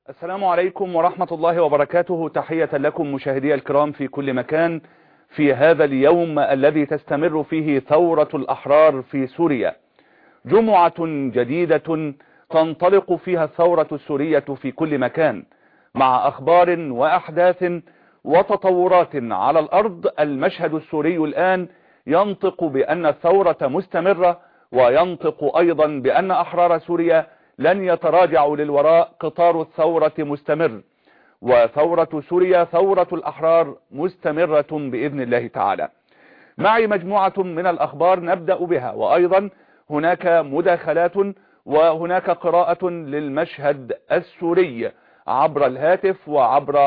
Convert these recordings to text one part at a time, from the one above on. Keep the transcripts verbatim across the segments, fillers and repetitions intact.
السلام عليكم ورحمة الله وبركاته. تحية لكم مشاهدي الكرام في كل مكان في هذا اليوم الذي تستمر فيه ثورة الأحرار في سوريا. جمعة جديدة تنطلق فيها الثورة السورية في كل مكان مع أخبار وأحداث وتطورات على الأرض. المشهد السوري الآن ينطق بأن الثورة مستمرة، وينطق أيضا بأن أحرار سوريا لن يتراجعوا للوراء. قطار الثورة مستمر، وثورة سوريا ثورة الأحرار مستمرة بإذن الله تعالى. معي مجموعة من الأخبار نبدأ بها، وأيضا هناك مداخلات وهناك قراءة للمشهد السوري عبر الهاتف وعبر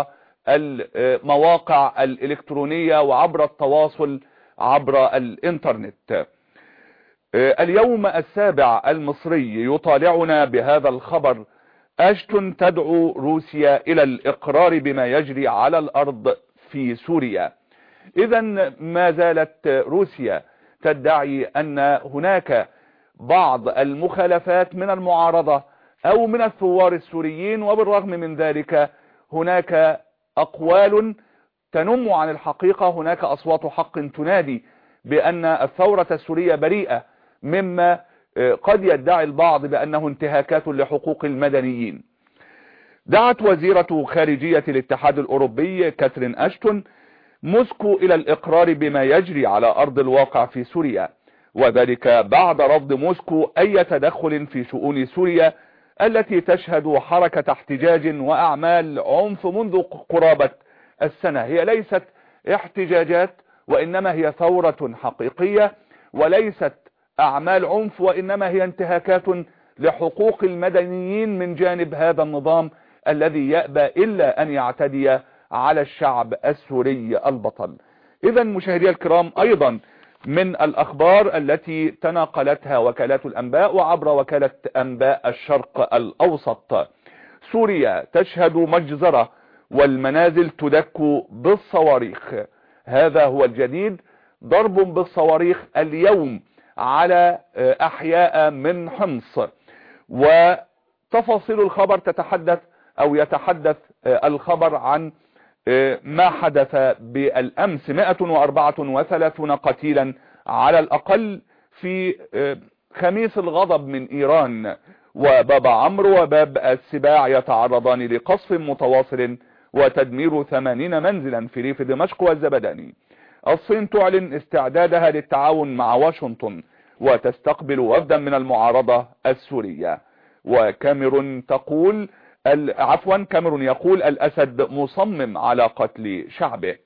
المواقع الإلكترونية وعبر التواصل عبر الإنترنت. اليوم السابع المصري يطالعنا بهذا الخبر: أشتون تدعو روسيا إلى الإقرار بما يجري على الأرض في سوريا. إذا ما زالت روسيا تدعي أن هناك بعض المخالفات من المعارضة أو من الثوار السوريين، وبالرغم من ذلك هناك أقوال تنم عن الحقيقة. هناك أصوات حق تنادي بأن الثورة السورية بريئة مما قد يدعي البعض بأنه انتهاكات لحقوق المدنيين. دعت وزيرة خارجية الاتحاد الأوروبي كاترين أشتون موسكو إلى الإقرار بما يجري على أرض الواقع في سوريا، وذلك بعد رفض موسكو أي تدخل في شؤون سوريا التي تشهد حركة احتجاج وأعمال عنف منذ قرابة السنة. هي ليست احتجاجات، وإنما هي ثورة حقيقية، وليست أعمال عنف، وإنما هي انتهاكات لحقوق المدنيين من جانب هذا النظام الذي يأبى إلا أن يعتدي على الشعب السوري البطل. إذا مشاهدي الكرام، أيضا من الأخبار التي تناقلتها وكالات الأنباء وعبر وكالة أنباء الشرق الأوسط: سوريا تشهد مجزرة والمنازل تدك بالصواريخ. هذا هو الجديد، ضرب بالصواريخ اليوم على أحياء من حمص. وتفاصيل الخبر تتحدث أو يتحدث الخبر عن ما حدث بالأمس: مئة وأربعة وثلاثون قتيلا على الأقل في خميس الغضب من إيران. وباب عمرو وباب السباع يتعرضان لقصف متواصل وتدمير ثمانين منزلا في ريف دمشق والزبداني. الصين تعلن استعدادها للتعاون مع واشنطن وتستقبل وفدا من المعارضة السورية. وكاميرون تقول عفوا كاميرون يقول الأسد مصمم على قتل شعبه.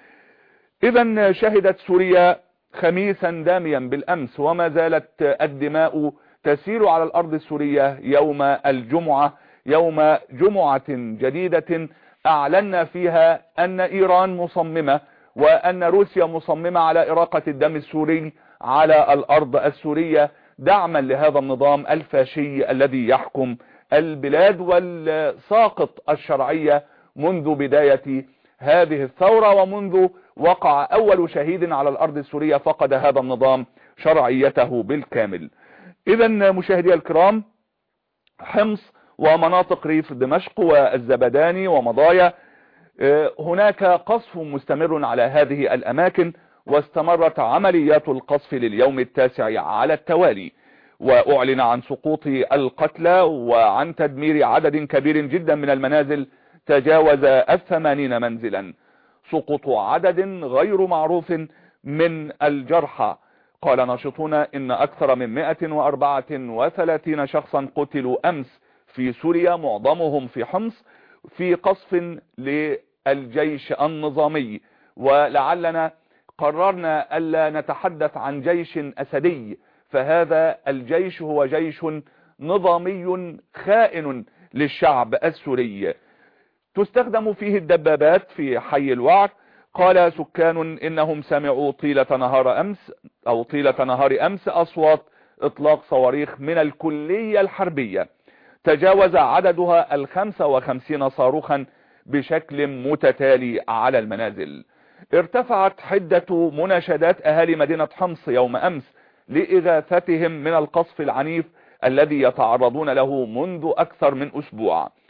إذا شهدت سوريا خميسا داميا بالأمس، وما زالت الدماء تسير على الأرض السورية يوم الجمعة، يوم جمعة جديدة أعلنا فيها أن إيران مصممة وأن روسيا مصممة على إراقة الدم السوري على الأرض السورية، دعما لهذا النظام الفاشي الذي يحكم البلاد والساقط الشرعية منذ بداية هذه الثورة، ومنذ وقع أول شهيد على الأرض السورية فقد هذا النظام شرعيته بالكامل. إذا مشاهدي الكرام، حمص ومناطق ريف دمشق والزبداني ومضايا، هناك قصف مستمر على هذه الأماكن، واستمرت عمليات القصف لليوم التاسع على التوالي. وأعلن عن سقوط القتلى وعن تدمير عدد كبير جدا من المنازل تجاوز الثمانين منزلا. سقوط عدد غير معروف من الجرحى. قال ناشطون إن أكثر من مئة وأربعة وثلاثين شخصا قتلوا أمس في سوريا، معظمهم في حمص، في قصف للجيش النظامي. ولعلنا قررنا ألا نتحدث عن جيش أسدي، فهذا الجيش هو جيش نظامي خائن للشعب السوري. تستخدم فيه الدبابات في حي الوعر. قال سكان إنهم سمعوا طيلة نهار أمس أو طيلة نهار أمس أصوات إطلاق صواريخ من الكلية الحربية تجاوز عددها الخمسة وخمسين صاروخا بشكل متتالي على المنازل. ارتفعت حدة مناشدات أهالي مدينة حمص يوم أمس لإغاثتهم من القصف العنيف الذي يتعرضون له منذ أكثر من أسبوع.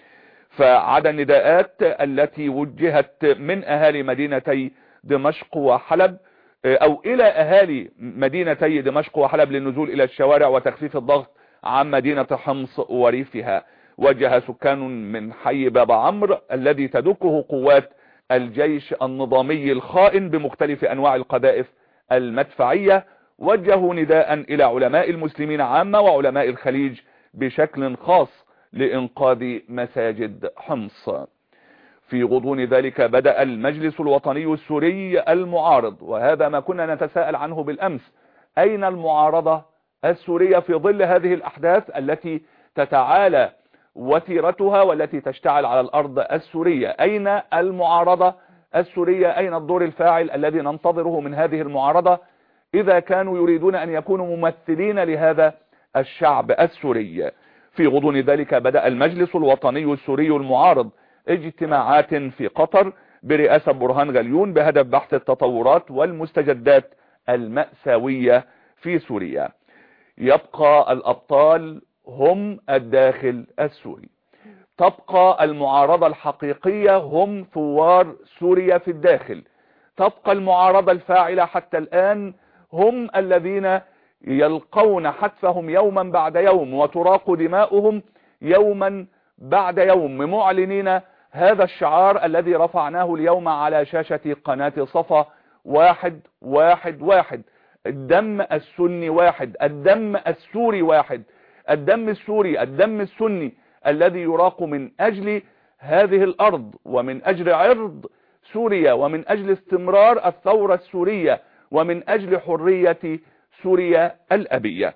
فعدا النداءات التي وجهت من أهالي مدينتي دمشق وحلب أو إلى أهالي مدينتي دمشق وحلب للنزول إلى الشوارع وتخفيف الضغط عن مدينة حمص وريفها، وجه سكان من حي باب عمرو الذي تدكه قوات الجيش النظامي الخائن بمختلف أنواع القذائف المدفعية، وجهوا نداء إلى علماء المسلمين عامة وعلماء الخليج بشكل خاص لإنقاذ مساجد حمص. في غضون ذلك بدأ المجلس الوطني السوري المعارض، وهذا ما كنا نتساءل عنه بالأمس، أين المعارضة السورية في ظل هذه الأحداث التي تتعالى وتيرتها والتي تشتعل على الأرض السورية؟ أين المعارضة السورية؟ أين الدور الفاعل الذي ننتظره من هذه المعارضة إذا كانوا يريدون أن يكونوا ممثلين لهذا الشعب السوري؟ في غضون ذلك بدأ المجلس الوطني السوري المعارض اجتماعات في قطر برئاسة برهان غليون بهدف بحث التطورات والمستجدات المأساوية في سوريا. يبقى الأبطال هم الداخل السوري، تبقى المعارضة الحقيقية هم ثوار سوريا في الداخل، تبقى المعارضة الفاعلة حتى الآن هم الذين يلقون حتفهم يوما بعد يوم وتراق دماؤهم يوما بعد يوم، معلنين هذا الشعار الذي رفعناه اليوم على شاشة قناة صفا: واحد واحد واحد، الدم السني واحد، الدم السوري واحد، الدم السوري، الدم السني الذي يراق من أجل هذه الأرض ومن أجل عرض سوريا ومن أجل استمرار الثورة السورية ومن أجل حرية سوريا الأبية.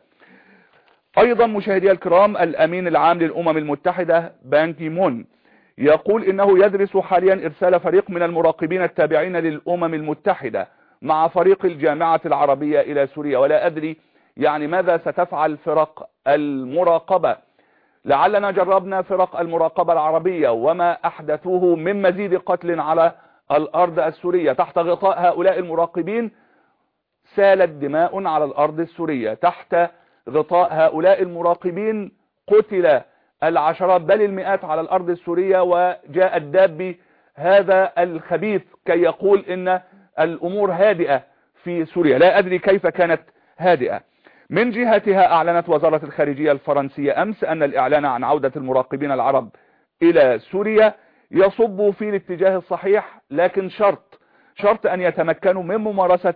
أيضا مشاهدي الكرام، الأمين العام للأمم المتحدة بان كي مون يقول إنه يدرس حاليا إرسال فريق من المراقبين التابعين للأمم المتحدة مع فريق الجامعة العربية إلى سوريا. ولا أدري يعني ماذا ستفعل فرق المراقبة، لعلنا جربنا فرق المراقبة العربية وما أحدثوه من مزيد قتل على الأرض السورية. تحت غطاء هؤلاء المراقبين سالت دماء على الأرض السورية، تحت غطاء هؤلاء المراقبين قتل العشرات بل المئات على الأرض السورية، وجاء الدابي هذا الخبيث كي يقول إن الأمور هادئة في سوريا. لا أدري كيف كانت هادئة. من جهتها أعلنت وزارة الخارجية الفرنسية أمس أن الإعلان عن عودة المراقبين العرب إلى سوريا يصب في الاتجاه الصحيح، لكن شرط شرط أن يتمكنوا من ممارسة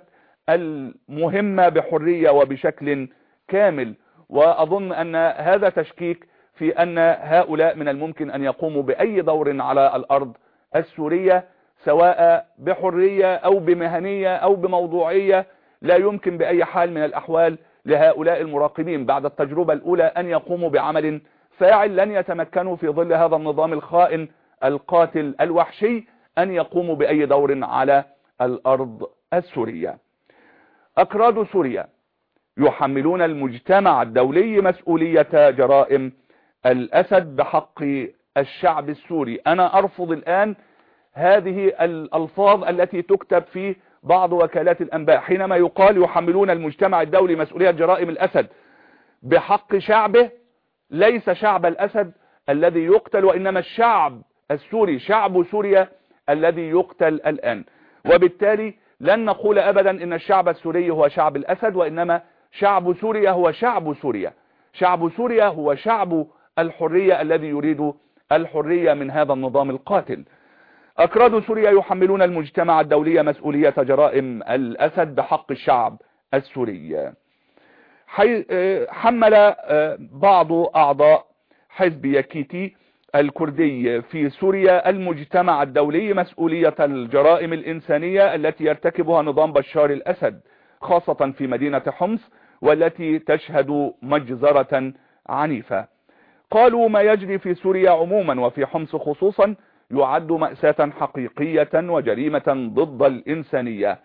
المهمة بحرية وبشكل كامل. وأظن أن هذا تشكيك في أن هؤلاء من الممكن أن يقوموا بأي دور على الأرض السورية سواء بحرية أو بمهنية أو بموضوعية. لا يمكن بأي حال من الأحوال لهؤلاء المراقبين بعد التجربة الأولى أن يقوموا بعمل فاعل. لن يتمكنوا في ظل هذا النظام الخائن القاتل الوحشي أن يقوموا بأي دور على الأرض السورية. أكراد سوريا يحملون المجتمع الدولي مسؤولية جرائم الأسد بحق الشعب السوري. أنا أرفض الآن هذه الألفاظ التي تكتب في بعض وكالات الأنباء حينما يقال يحملون المجتمع الدولي مسؤولية جرائم الأسد بحق شعبه. ليس شعب الأسد الذي يقتل، وإنما الشعب السوري، شعب سوريا الذي يقتل الآن. وبالتالي لن نقول أبدا إن الشعب السوري هو شعب الأسد، وإنما شعب سوريا هو شعب سوريا. شعب سوريا هو شعب الحرية الذي يريد الحرية من هذا النظام القاتل. أكراد سوريا يحملون المجتمع الدولي مسؤولية جرائم الأسد بحق الشعب السوري. حمل بعض أعضاء حزب يكيتي الكردي في سوريا المجتمع الدولي مسؤولية الجرائم الإنسانية التي يرتكبها نظام بشار الأسد خاصة في مدينة حمص، والتي تشهد مجزرة عنيفة. قالوا ما يجري في سوريا عموما وفي حمص خصوصا يعد مأساة حقيقية وجريمة ضد الإنسانية.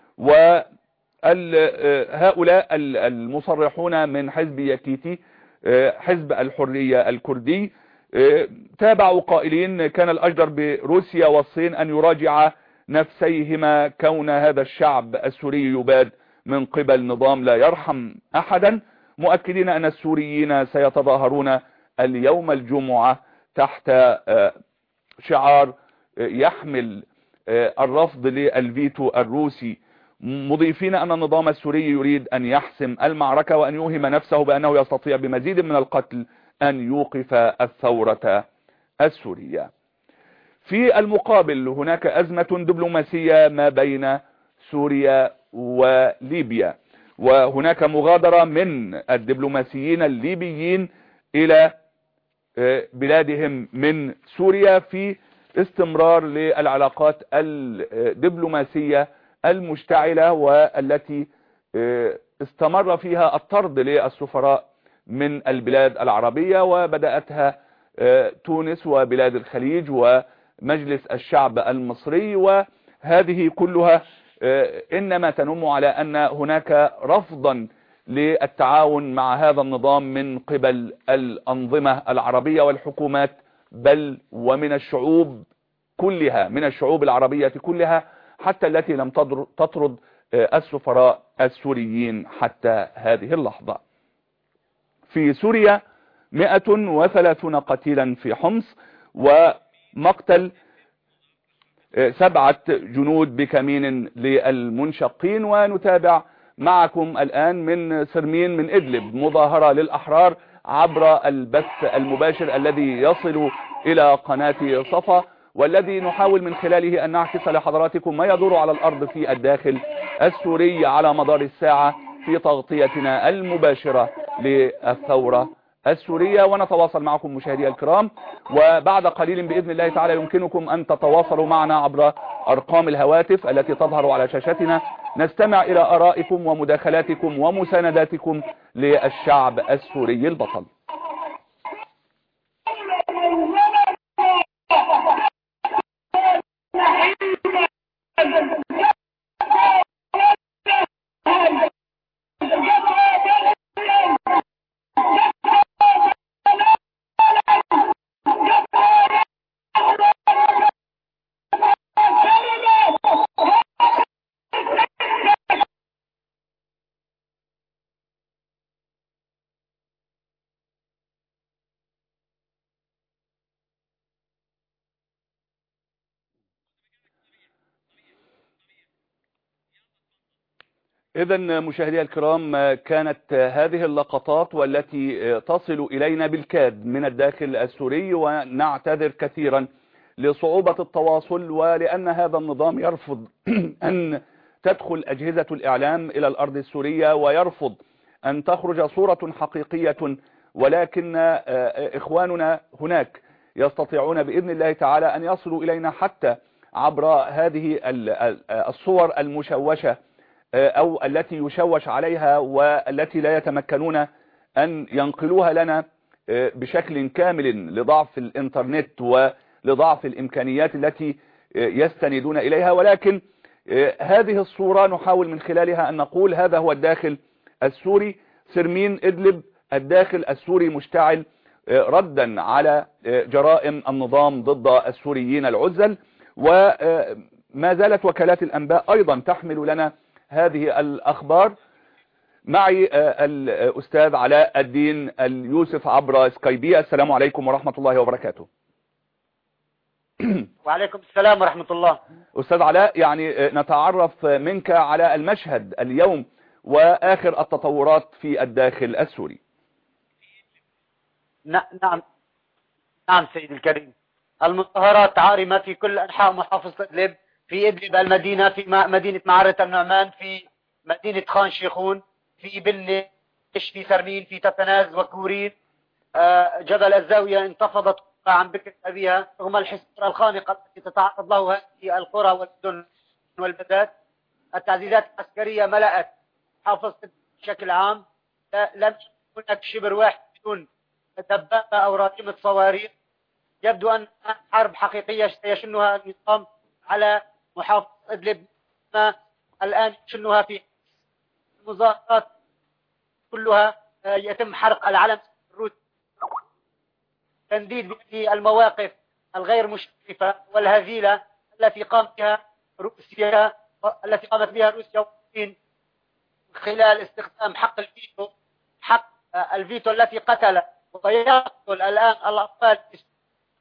وهؤلاء المصرحون من حزب يكيتي حزب الحرية الكردي تابعوا قائلين كان الأجدر بروسيا والصين أن يراجع نفسيهما كون هذا الشعب السوري يباد من قبل نظام لا يرحم أحدا، مؤكدين أن السوريين سيتظاهرون اليوم الجمعة تحت شعار يحمل الرفض للفيتو الروسي، مضيفين أن النظام السوري يريد أن يحسم المعركة وأن يوهم نفسه بأنه يستطيع بمزيد من القتل أن يوقف الثورة السورية. في المقابل هناك أزمة دبلوماسية ما بين سوريا وليبيا، وهناك مغادرة من الدبلوماسيين الليبيين إلى بلادهم من سوريا في استمرار للعلاقات الدبلوماسية المشتعلة، والتي استمر فيها الطرد للسفراء من البلاد العربية، وبدأتها تونس وبلاد الخليج ومجلس الشعب المصري، وهذه كلها إنما تنم على أن هناك رفضا للتعاون مع هذا النظام من قبل الأنظمة العربية والحكومات، بل ومن الشعوب كلها، من الشعوب العربية كلها، حتى التي لم تطرد السفراء السوريين حتى هذه اللحظة. في سوريا مئة وثلاثون قتيلا في حمص، ومقتل سبعة جنود بكمين للمنشقين. ونتابع معكم الآن من سرمين من إدلب مظاهرة للأحرار عبر البث المباشر الذي يصل إلى قناة صفا، والذي نحاول من خلاله أن نعكس لحضراتكم ما يدور على الأرض في الداخل السوري على مدار الساعة في تغطيتنا المباشرة للثورة السورية. ونتواصل معكم مشاهدي الكرام، وبعد قليل بإذن الله تعالى يمكنكم أن تتواصلوا معنا عبر أرقام الهواتف التي تظهر على شاشتنا، نستمع إلى آرائكم ومداخلاتكم ومسانداتكم للشعب السوري البطل. إذن مشاهدي الكرام، كانت هذه اللقطات والتي تصل إلينا بالكاد من الداخل السوري، ونعتذر كثيرا لصعوبة التواصل، ولأن هذا النظام يرفض أن تدخل أجهزة الإعلام إلى الأرض السورية، ويرفض أن تخرج صورة حقيقية، ولكن إخواننا هناك يستطيعون بإذن الله تعالى أن يصلوا إلينا حتى عبر هذه الصور المشوشة أو التي يشوش عليها، والتي لا يتمكنون أن ينقلوها لنا بشكل كامل لضعف الإنترنت ولضعف الإمكانيات التي يستندون إليها. ولكن هذه الصورة نحاول من خلالها أن نقول هذا هو الداخل السوري. سرمين إدلب الداخل السوري مشتعل ردا على جرائم النظام ضد السوريين العزل، وما زالت وكالات الأنباء أيضا تحمل لنا هذه الأخبار. معي الأستاذ علاء الدين اليوسف عبر سكايبية. السلام عليكم ورحمة الله وبركاته. وعليكم السلام ورحمة الله. أستاذ علاء، يعني نتعرف منك على المشهد اليوم وآخر التطورات في الداخل السوري. نعم نعم سيدي الكريم، المظاهرات عارمة في كل أنحاء محافظة إدلب، في إدلب المدينة، في مدينة معرة النعمان، في مدينة خان شيخون، في بلة، في سرمين، في تتناز وكورين. جبل الزاوية انتفضت عن بكر أبيها رغم الحصار الخانقة التي تتعرض له هذه القرى والمدن والبلدات. التعزيزات العسكرية ملأت محافظة بشكل عام، لم يكن هناك شبر واحد بدون دبابة أو راتمة صواريخ. يبدو أن حرب حقيقية يشنها النظام على محافظة إدلب، ما الآن يشنها في المظاهرات كلها يتم حرق العلم الروسي، تنديد بهذه المواقف الغير مشرفة والهزيلة التي قامت بها روسيا التي قامت بها روسيا والصين خلال استخدام حق الفيتو، حق الفيتو التي قتل ويقتل الآن الأطفال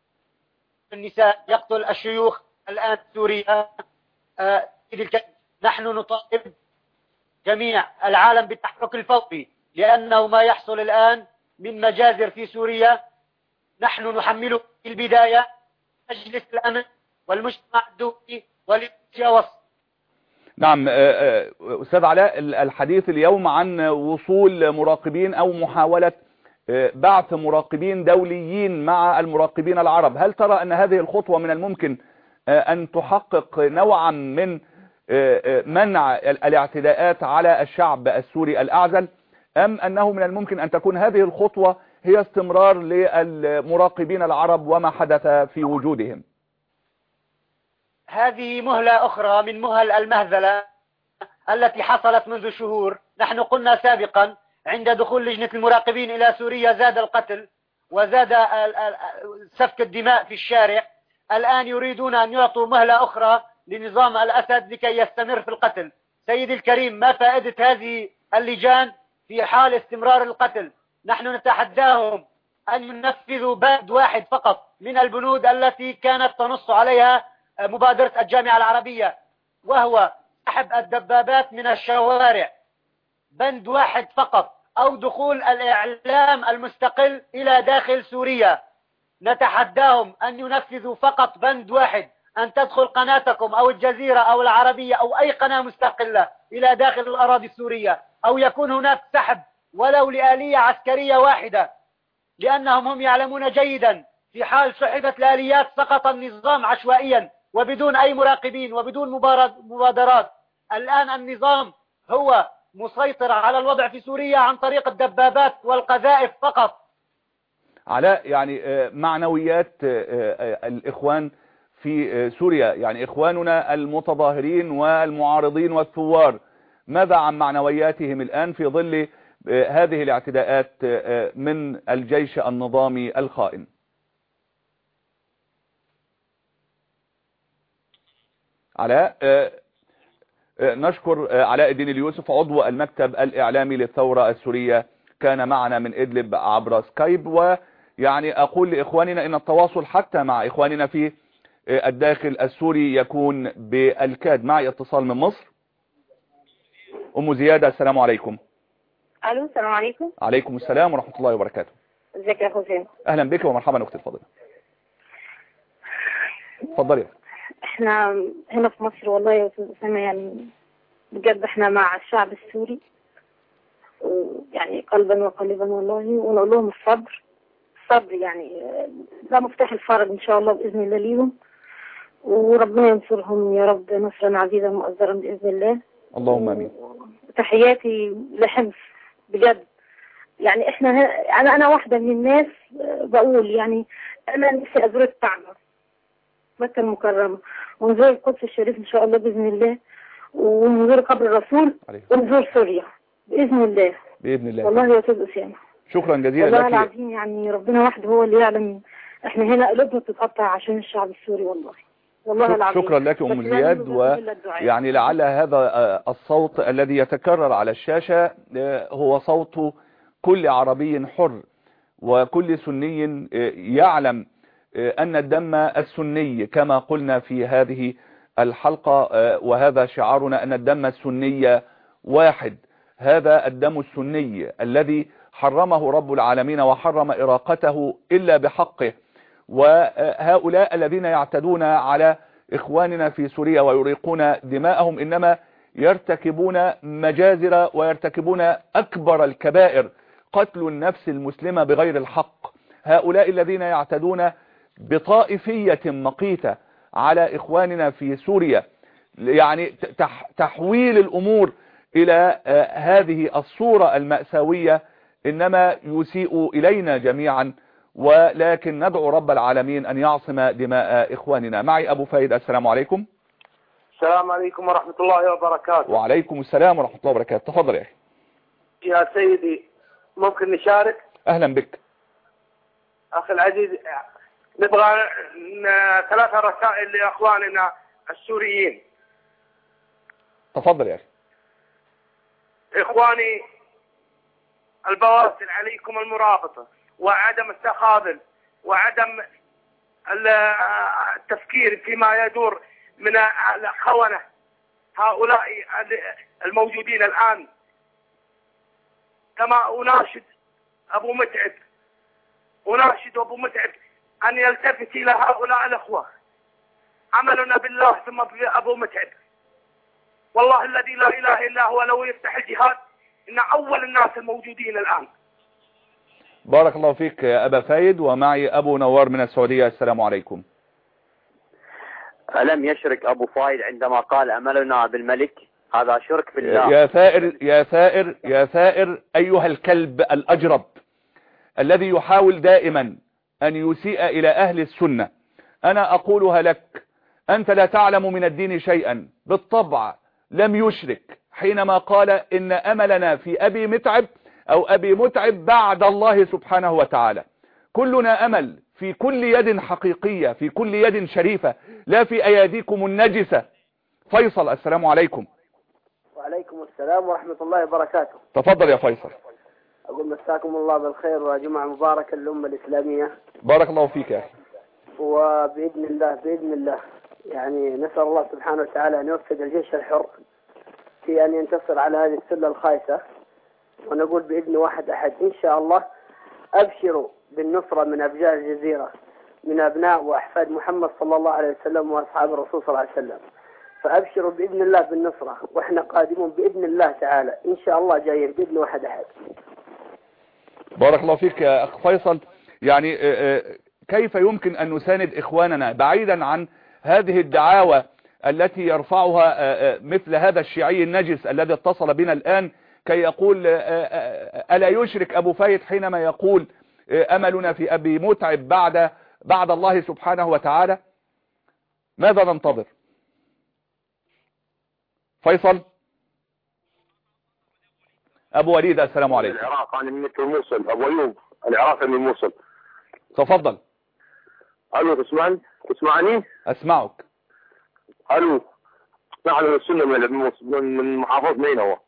النساء، يقتل الشيوخ الآن في سوريا. آه نحن نطالب جميع العالم بالتحرك الفوري، لأنه ما يحصل الآن من مجازر في سوريا نحن نحمله في البداية مجلس الأمن والمجتمع الدولي وليبيا وسط. نعم أستاذ علاء، الحديث اليوم عن وصول مراقبين أو محاولة بعث مراقبين دوليين مع المراقبين العرب، هل ترى أن هذه الخطوة من الممكن أن تحقق نوعا من منع الاعتداءات على الشعب السوري الأعزل، أم أنه من الممكن أن تكون هذه الخطوة هي استمرار للمراقبين العرب وما حدث في وجودهم؟ هذه مهلة أخرى من مهل المهزلة التي حصلت منذ شهور. نحن قلنا سابقا عند دخول لجنة المراقبين إلى سوريا زاد القتل وزاد سفك الدماء في الشارع. الآن يريدون أن يعطوا مهلة أخرى لنظام الأسد لكي يستمر في القتل. سيدي الكريم، ما فائدة هذه اللجان في حال استمرار القتل؟ نحن نتحداهم أن ينفذوا بند واحد فقط من البنود التي كانت تنص عليها مبادرة الجامعة العربية، وهو سحب الدبابات من الشوارع. بند واحد فقط، أو دخول الإعلام المستقل إلى داخل سوريا. نتحداهم أن ينفذوا فقط بند واحد، أن تدخل قناتكم أو الجزيرة أو العربية أو أي قناة مستقلة إلى داخل الأراضي السورية، أو يكون هناك سحب ولو لآلية عسكرية واحدة، لأنهم هم يعلمون جيدا في حال سحبت الآليات سقط النظام عشوائيا وبدون أي مراقبين وبدون مبادرات. الآن النظام هو مسيطر على الوضع في سوريا عن طريق الدبابات والقذائف فقط. علاء، يعني معنويات الإخوان في سوريا، يعني إخواننا المتظاهرين والمعارضين والثوار، ماذا عن معنوياتهم الآن في ظل هذه الاعتداءات من الجيش النظامي الخائن؟ علاء، نشكر علاء الدين اليوسف عضو المكتب الإعلامي للثورة السورية، كان معنا من إدلب عبر سكايب. ويعني أقول لإخواننا إن التواصل حتى مع إخواننا في الداخل السوري يكون بالكاد. معي اتصال من مصر. أم زيادة، السلام عليكم. الو، السلام عليكم. عليكم السلام ورحمة الله وبركاته. ازيك يا حسين؟ اهلا بك ومرحبا اختي الفاضله. اتفضلي. احنا هنا في مصر والله يا استاذ اسامه، يعني بجد احنا مع الشعب السوري، ويعني قلبا وقالبا والله، ونقول لهم الصبر الصبر، يعني ده مفتاح الفرج ان شاء الله باذن الله ليهم، وربنا ينصرهم يا رب نصرا عزيزا مؤزرا باذن الله. اللهم امين. تحياتي لحمص بجد. يعني احنا انا انا واحده من الناس بقول يعني انا نفسي ازور الكعبه مكه المكرمه، ونزور القدس الشريف ان شاء الله باذن الله، ونزور قبر الرسول، ونزور سوريا باذن الله. باذن الله والله يا استاذ اسامه شكرا جزيلا والله لك. والله العظيم يعني ربنا وحده هو اللي يعلم. احنا هنا قلوبنا بتتقطع عشان الشعب السوري والله والله العظيم. شكرا لك ام زياد. ويعني لعل هذا الصوت الذي يتكرر على الشاشة هو صوت كل عربي حر وكل سني يعلم أن الدم السني كما قلنا في هذه الحلقة، وهذا شعارنا، أن الدم السني واحد. هذا الدم السني الذي حرمه رب العالمين وحرم إراقته إلا بحقه. وهؤلاء الذين يعتدون على إخواننا في سوريا ويريقون دماءهم إنما يرتكبون مجازر ويرتكبون أكبر الكبائر، قتل النفس المسلمة بغير الحق. هؤلاء الذين يعتدون بطائفية مقيتة على إخواننا في سوريا، يعني تحويل الأمور إلى هذه الصورة المأساوية إنما يسيء إلينا جميعا، ولكن ندعو رب العالمين أن يعصم دماء إخواننا. معي أبو فايد، السلام عليكم. السلام عليكم ورحمة الله وبركاته. وعليكم السلام ورحمة الله وبركاته. تفضل يا أخي. يا سيدي ممكن نشارك؟ أهلا بك أخي العزيز. نبغى ثلاثة رسائل لأخواننا السوريين. تفضل يا أخي. إخواني البواسل، عليكم المرابطة وعدم التخاذل وعدم التفكير فيما يدور من الخونة هؤلاء الموجودين الآن. كما أناشد أبو متعب أناشد أبو متعب أن يلتفت إلى هؤلاء الأخوة. عملنا بالله ثم بأبو متعب، والله الذي لا إله إلا هو لو يفتح الجهاد إن أول الناس الموجودين الآن. بارك الله فيك يا أبا فايد. ومعي أبو نوار من السعودية. السلام عليكم. ألم يشرك أبو فايد عندما قال أملنا بالملك؟ هذا شرك بالله. يا ثائر يا ثائر يا ثائر أيها الكلب الأجرب الذي يحاول دائما أن يسيء إلى أهل السنة، أنا أقولها لك، أنت لا تعلم من الدين شيئا. بالطبع لم يشرك حينما قال إن أملنا في أبي متعب أو أبي متعب بعد الله سبحانه وتعالى. كلنا أمل في كل يد حقيقية، في كل يد شريفة، لا في أياديكم النجسة. فيصل، السلام عليكم. وعليكم السلام ورحمة الله وبركاته. تفضل يا فيصل. أقول مساكم الله بالخير وجمعة مباركة للأمة الإسلامية. بارك الله فيك يا أخي. وبإذن الله بإذن الله يعني نسأل الله سبحانه وتعالى أن يوفق الجيش الحر في أن ينتصر على هذه السلة الخايسة، ونقول بإذن واحد أحد إن شاء الله أبشروا بالنصرة من أبناء الجزيرة، من أبناء وأحفاد محمد صلى الله عليه وسلم وأصحاب الرسول صلى الله عليه وسلم. فأبشروا بإذن الله بالنصرة، وإحنا قادمون بإذن الله تعالى إن شاء الله جايين بإذن واحد أحد. بارك الله فيك يا أخ فيصل. يعني كيف يمكن أن نساند إخواننا بعيدا عن هذه الدعاوى التي يرفعها مثل هذا الشيعي النجس الذي اتصل بنا الآن كي يقول ألا يشرك أبو فايد حينما يقول أملنا في أبي متعب بعد بعد الله سبحانه وتعالى؟ ماذا ننتظر؟ فيصل. أبو وليد، السلام عليكم. العراق، أنا من الموصل. أبو أيوب العراق من الموصل. تفضل. ألو، تسمعني؟ تسمعني؟ أسمعك. ألو، نحن من السنة من من محافظة نينوى.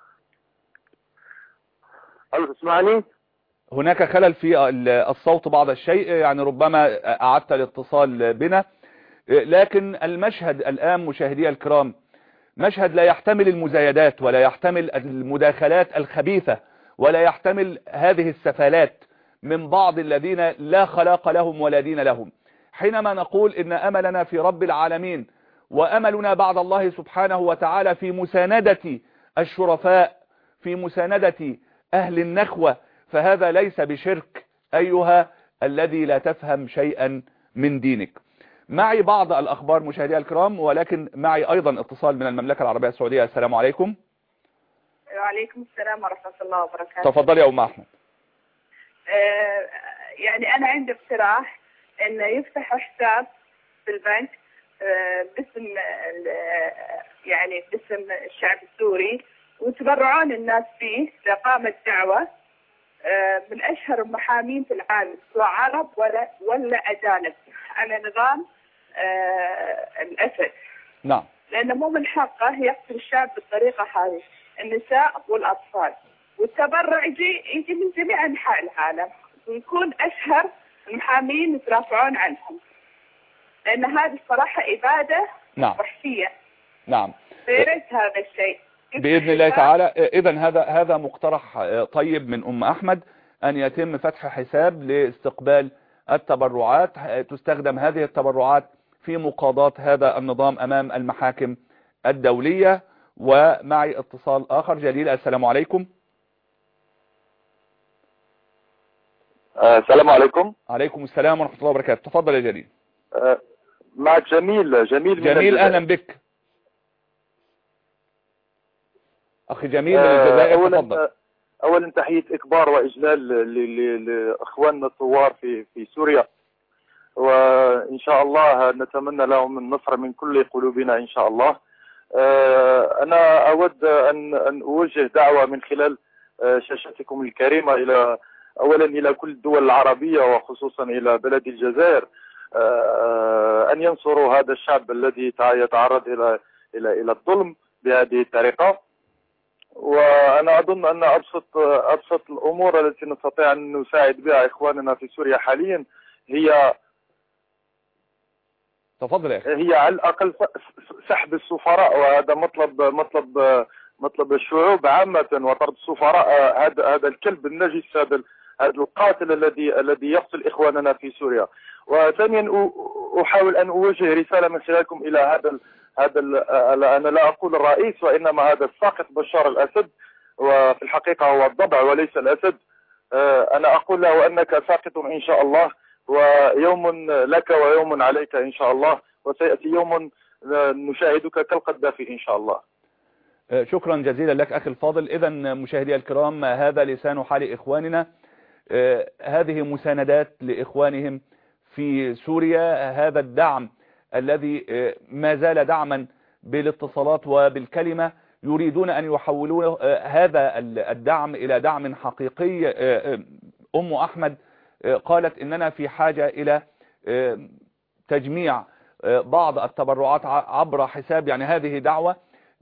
ألو، تسمعني؟ هناك خلل في الصوت بعض الشيء، يعني ربما أعدت الاتصال بنا، لكن المشهد الآن مشاهدي الكرام مشهد لا يحتمل المزايدات ولا يحتمل المداخلات الخبيثة ولا يحتمل هذه السفالات من بعض الذين لا خلاق لهم ولا دين لهم. حينما نقول إن أملنا في رب العالمين وأملنا بعد الله سبحانه وتعالى في مساندة الشرفاء، في مساندة أهل النخوة، فهذا ليس بشرك أيها الذي لا تفهم شيئا من دينك. معي بعض الأخبار مشاهدي الكرام، ولكن معي أيضا اتصال من المملكة العربية السعودية. السلام عليكم. وعليكم السلام ورحمة الله وبركاته. تفضل يا أم أحمد. آه يعني أنا عندي اقتراح إنه يفتح حساب في البنك آه باسم يعني باسم الشعب السوري، وتبرعون الناس فيه لإقامة دعوة آه من أشهر المحامين في العالم، سواء عرب ولا ولا أجانب، على نظام آه الأسد. نعم. لأنه مو من حقه يقتل الشعب بالطريقة هذه، النساء والأطفال، والتبرع يجي يجي من جميع أنحاء العالم، ويكون أشهر المحامين يترافعون عنهم، لأن هذه الصراحة إبادة نعم. وحشية. نعم. فيريت هذا الشيء بإذن الله تعالى. إذن هذا هذا مقترح طيب من أم أحمد، أن يتم فتح حساب لاستقبال التبرعات، تستخدم هذه التبرعات في مقاضاة هذا النظام أمام المحاكم الدولية. ومعي اتصال آخر. جليل، السلام عليكم. السلام عليكم. عليكم السلام ورحمة الله وبركاته. تفضل يا جليل. معك جميل. جميل جميل، أهلا بك أخي جميل من الجزائر. تفضل. أولا تحية إكبار وإجلال لإخواننا الثوار في في سوريا، وإن شاء الله نتمنى لهم النصر من كل قلوبنا إن شاء الله. أنا أود أن أن أوجه دعوة من خلال شاشتكم الكريمة إلى أولا إلى كل الدول العربية وخصوصا إلى بلد الجزائر، أن ينصروا هذا الشعب الذي يتعرض إلى إلى إلى الظلم بهذه الطريقة. وأنا أظن أن أبسط أبسط الأمور التي نستطيع أن نساعد بها إخواننا في سوريا حاليا هي تفضل يا أخي. هي على الأقل سحب السفراء، وهذا مطلب مطلب مطلب الشعوب عامة، وطرد السفراء. هذا هذا الكلب النجس، هذا هذا القاتل الذي الذي يقتل إخواننا في سوريا. وثانيا أحاول أن أوجه رسالة من خلالكم إلى هذا هذا أنا لا أقول الرئيس، وإنما هذا الساقط بشار الأسد، وفي الحقيقة هو الضبع وليس الأسد. أنا أقول له أنك ساقط إن شاء الله، ويوم لك ويوم عليك إن شاء الله، وسيأتي يوم نشاهدك كالقذافي إن شاء الله. شكرا جزيلا لك أخي الفاضل. إذا مشاهدي الكرام، هذا لسان حال إخواننا، هذه مساندات لإخوانهم في سوريا، هذا الدعم الذي ما زال دعما بالاتصالات وبالكلمة، يريدون أن يحولوا هذا الدعم إلى دعم حقيقي. أم أحمد قالت إننا في حاجة إلى تجميع بعض التبرعات عبر حساب، يعني هذه دعوة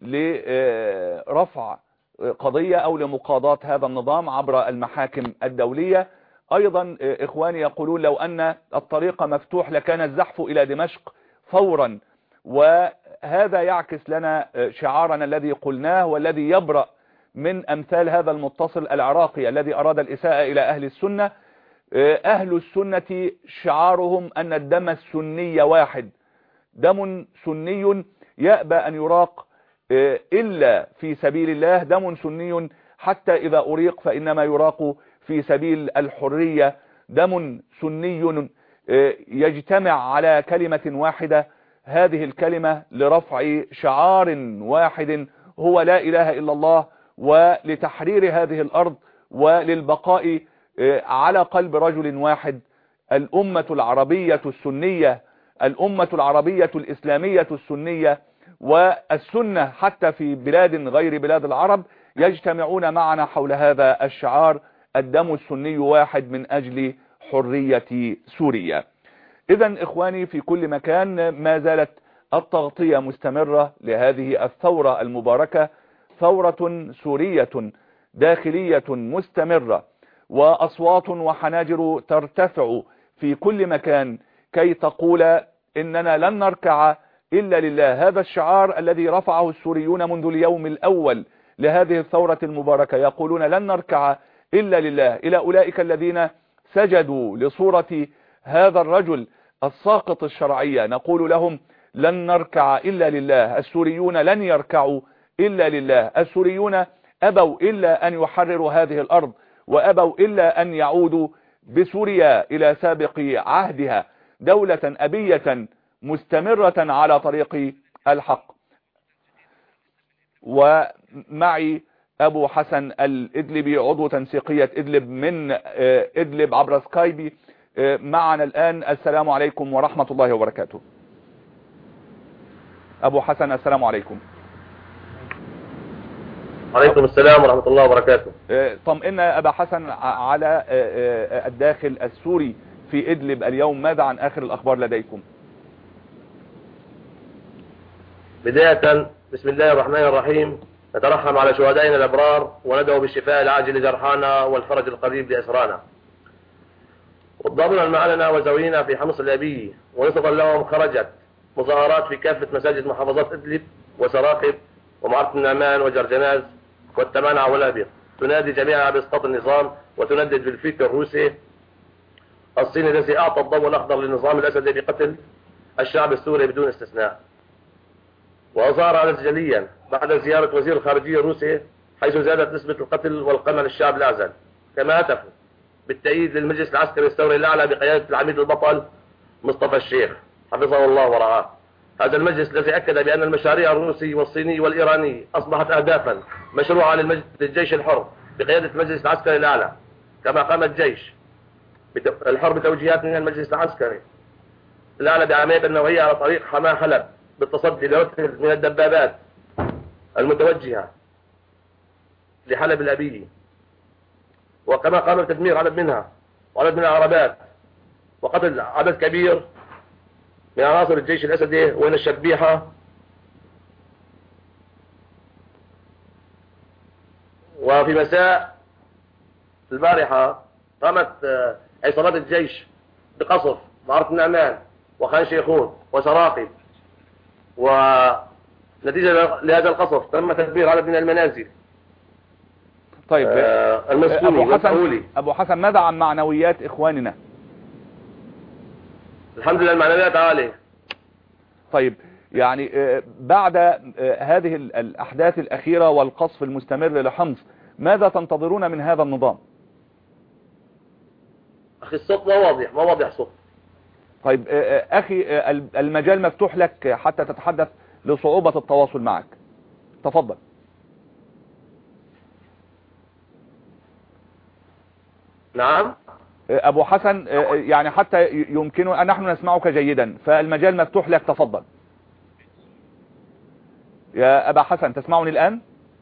لرفع قضية أو لمقاضاة هذا النظام عبر المحاكم الدولية. أيضا إخواني يقولون لو أن الطريق مفتوح لكان الزحف إلى دمشق فورا، وهذا يعكس لنا شعارنا الذي قلناه والذي يبرأ من أمثال هذا المتصل العراقي الذي أراد الإساءة إلى أهل السنة. أهل السنة شعارهم أن الدم السني واحد، دم سني يأبى أن يراق إلا في سبيل الله، دم سني حتى إذا أريق فإنما يراق في سبيل الحرية، دم سني يجتمع على كلمة واحدة، هذه الكلمة لرفع شعار واحد هو لا إله إلا الله، ولتحرير هذه الأرض وللبقاء على قلب رجل واحد. الأمة العربية السنية، الأمة العربية الإسلامية السنية والسنة حتى في بلاد غير بلاد العرب يجتمعون معنا حول هذا الشعار، الدم السني واحد من أجل حرية سوريا. إذن إخواني في كل مكان ما زالت التغطية مستمرة لهذه الثورة المباركة، ثورة سورية داخلية مستمرة، وأصوات وحناجر ترتفع في كل مكان كي تقول إننا لن نركع إلا لله. هذا الشعار الذي رفعه السوريون منذ اليوم الأول لهذه الثورة المباركة، يقولون لن نركع إلا لله. إلى أولئك الذين سجدوا لصورة هذا الرجل الساقط الشرعية نقول لهم لن نركع إلا لله. السوريون لن يركعوا إلا لله. السوريون أبوا إلا أن يحرروا هذه الأرض، وأبوا إلا أن يعودوا بسوريا إلى سابق عهدها، دولة أبية مستمرة على طريق الحق. ومعي أبو حسن الإدلبي عضو تنسيقية إدلب من إدلب عبر سكايبي معنا الآن. السلام عليكم ورحمة الله وبركاته. أبو حسن السلام عليكم. عليكم السلام ورحمة الله وبركاته. طمئنا أبا حسن على الداخل السوري في إدلب اليوم، ماذا عن آخر الأخبار لديكم؟ بداية بسم الله الرحمن الرحيم، نترحم على شهدائنا الأبرار وندعو بالشفاء العاجل لجرحانا والفرج القريب لأسرانا، وضمنا معنا وزوينا في حمص الأبي ونصفا لهم خرجت مظاهرات في كافة مساجد محافظات إدلب وسراقب ومعرة النعمان وجرجناز والتمانع والأبيض، تنادي جميعا بإسقاط النظام وتندد بالفكر الروسي الصيني الذي أعطى الضوء الأخضر للنظام الأسدي بقتل الشعب السوري بدون استثناء. وأظهر هذا جليا بعد زيارة وزير الخارجية الروسي، حيث زادت نسبة القتل والقمع للشعب الأعزل، كما هتفوا بالتأييد للمجلس العسكري الثوري الأعلى بقيادة العميد البطل مصطفى الشيخ حفظه الله ورعاه. هذا المجلس الذي أكد بأن المشاريع الروسي والصيني والإيراني أصبحت أهدافا مشروعة للجيش الحر بقيادة المجلس العسكري الأعلى، كما قام الجيش الحر بتوجيهات من المجلس العسكري الأعلى بعملية النوعية على طريق حماة حلب بالتصدي لركز من الدبابات المتوجهة لحلب الأبي، وكما قام بتدمير عدد منها وعدد من العربات وقتل عدد كبير من عناصر الجيش الأسدي وين الشبيحة. وفي مساء البارحة قامت عصابات الجيش بقصف معرة النعمان وخان شيخون وسراقب. ونتيجة لهذا القصف تم تدبير عدد من المنازل. طيب آه المسكوني أبو حسن, والفعولي. أبو حسن ماذا عن معنويات إخواننا؟ الحمد لله المعنويات عالية. طيب يعني بعد هذه الأحداث الأخيرة والقصف المستمر لحمص ماذا تنتظرون من هذا النظام؟ أخي الصوت ما واضح ما واضح صوت. طيب أخي المجال مفتوح لك حتى تتحدث لصعوبة التواصل معك. تفضل. نعم أبو حسن يعني حتى يمكن نحن نسمعك جيدا فالمجال مفتوح لك. تفضل يا أبا حسن، تسمعني الآن؟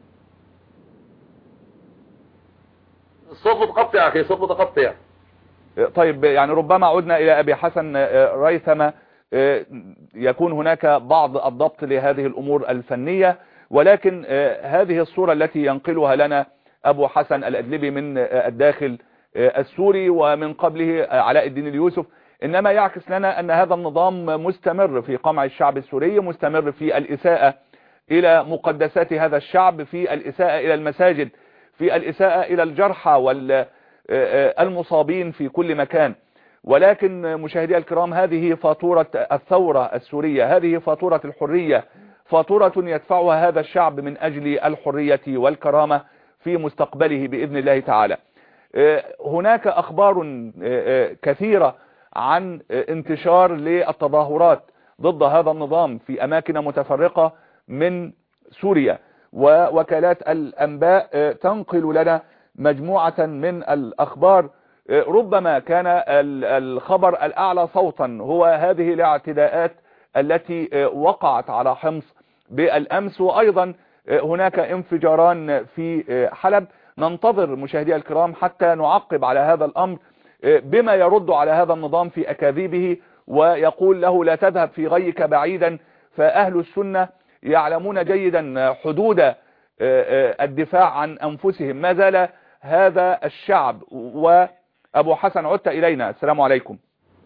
الصوت متقطع أخي، صوت متقطع. طيب يعني ربما عدنا إلى أبي حسن ريثما يكون هناك بعض الضبط لهذه الأمور الفنية، ولكن هذه الصورة التي ينقلها لنا أبو حسن الأدلبي من الداخل السوري ومن قبله علاء الدين اليوسف إنما يعكس لنا أن هذا النظام مستمر في قمع الشعب السوري، مستمر في الإساءة إلى مقدسات هذا الشعب، في الإساءة إلى المساجد، في الإساءة إلى الجرحى والمصابين في كل مكان. ولكن مشاهدي الكرام هذه فاتورة الثورة السورية، هذه فاتورة الحرية، فاتورة يدفعها هذا الشعب من أجل الحرية والكرامة في مستقبله بإذن الله تعالى. هناك أخبار كثيرة عن انتشار للتظاهرات ضد هذا النظام في أماكن متفرقة من سوريا، ووكالات الأنباء تنقل لنا مجموعة من الأخبار. ربما كان الخبر الأعلى صوتا هو هذه الاعتداءات التي وقعت على حمص بالأمس، وأيضا هناك انفجاران في حلب. ننتظر مشاهدي الكرام حتى نعقب على هذا الأمر بما يرد على هذا النظام في أكاذيبه ويقول له لا تذهب في غيك بعيدا. فأهل السنة يعلمون جيدا حدود الدفاع عن أنفسهم. ما زال هذا الشعب. وأبو حسن عدت إلينا، السلام عليكم.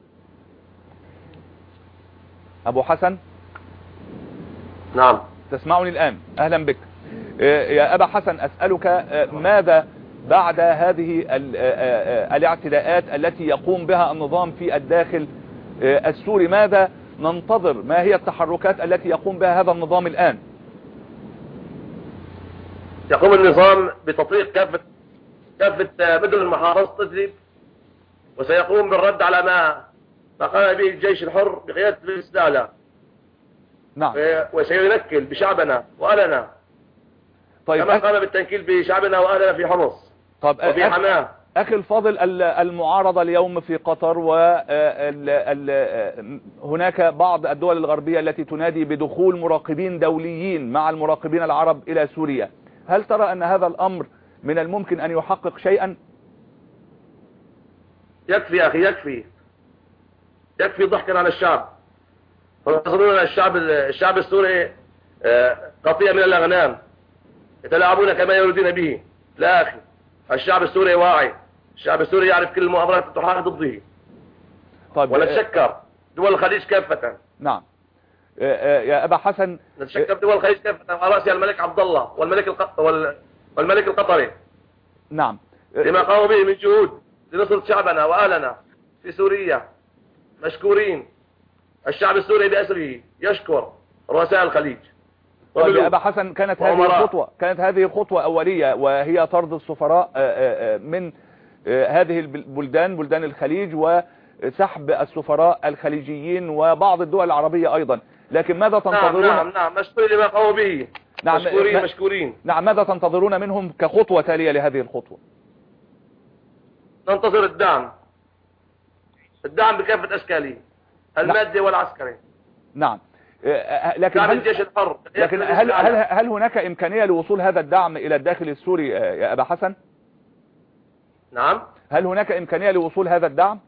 أبو حسن نعم تسمعني الآن؟ أهلا بك يا أبا حسن. أسألك ماذا بعد هذه الاعتداءات التي يقوم بها النظام في الداخل السوري، ماذا ننتظر؟ ما هي التحركات التي يقوم بها هذا النظام الآن؟ يقوم النظام بتطبيق كافة كافة مدن محافظة إدلب، وسيقوم بالرد على ما ما قام به الجيش الحر بقيادة الإسلالة. نعم. وسينكل بشعبنا وأهلنا. طيب كما أخ... قام بالتنكيل بشعبنا وأهلنا في حمص طب وفي أخ... حماه. أخي الفاضل، المعارضة اليوم في قطر وهناك بعض الدول الغربية التي تنادي بدخول مراقبين دوليين مع المراقبين العرب إلى سوريا، هل ترى أن هذا الأمر من الممكن أن يحقق شيئا؟ يكفي أخي، يكفي يكفي ضحكا على الشعب. ويصدرون الشعب الشعب السوري قطيع من الأغنام يتلاعبون كما يريدون به. لا أخي، الشعب السوري واعي، الشعب السوري يعرف كل المؤامرات التي تحاك ضده. طيب ونتشكر دول الخليج كافة. نعم يا أبا حسن، نتشكر دول الخليج كافة على رأسها الملك عبد الله والملك الق... وال... والملك القطري. نعم. لما قاموا به من جهود لنصرة شعبنا وأهلنا في سوريا. مشكورين. الشعب السوري بأسره يشكر رؤساء الخليج. طيب يا أبا حسن، كانت هذه الخطوة كانت هذه خطوة أولية، وهي طرد السفراء من هذه البلدان بلدان الخليج وسحب السفراء الخليجيين وبعض الدول العربية أيضا. لكن ماذا تنتظرون؟ نعم نعم نعم مشكورين لما قاموا به. نعم مشكورين ما... مشكورين. نعم ماذا تنتظرون منهم كخطوة تالية لهذه الخطوة؟ ننتظر الدعم الدعم بكافة أشكاله المادي نعم. والعسكري. نعم. لكن هل الجيش الحر لكن هل هل هل هناك إمكانية لوصول هذا الدعم إلى الداخل السوري يا أبا حسن؟ نعم. هل هناك إمكانية لوصول هذا الدعم؟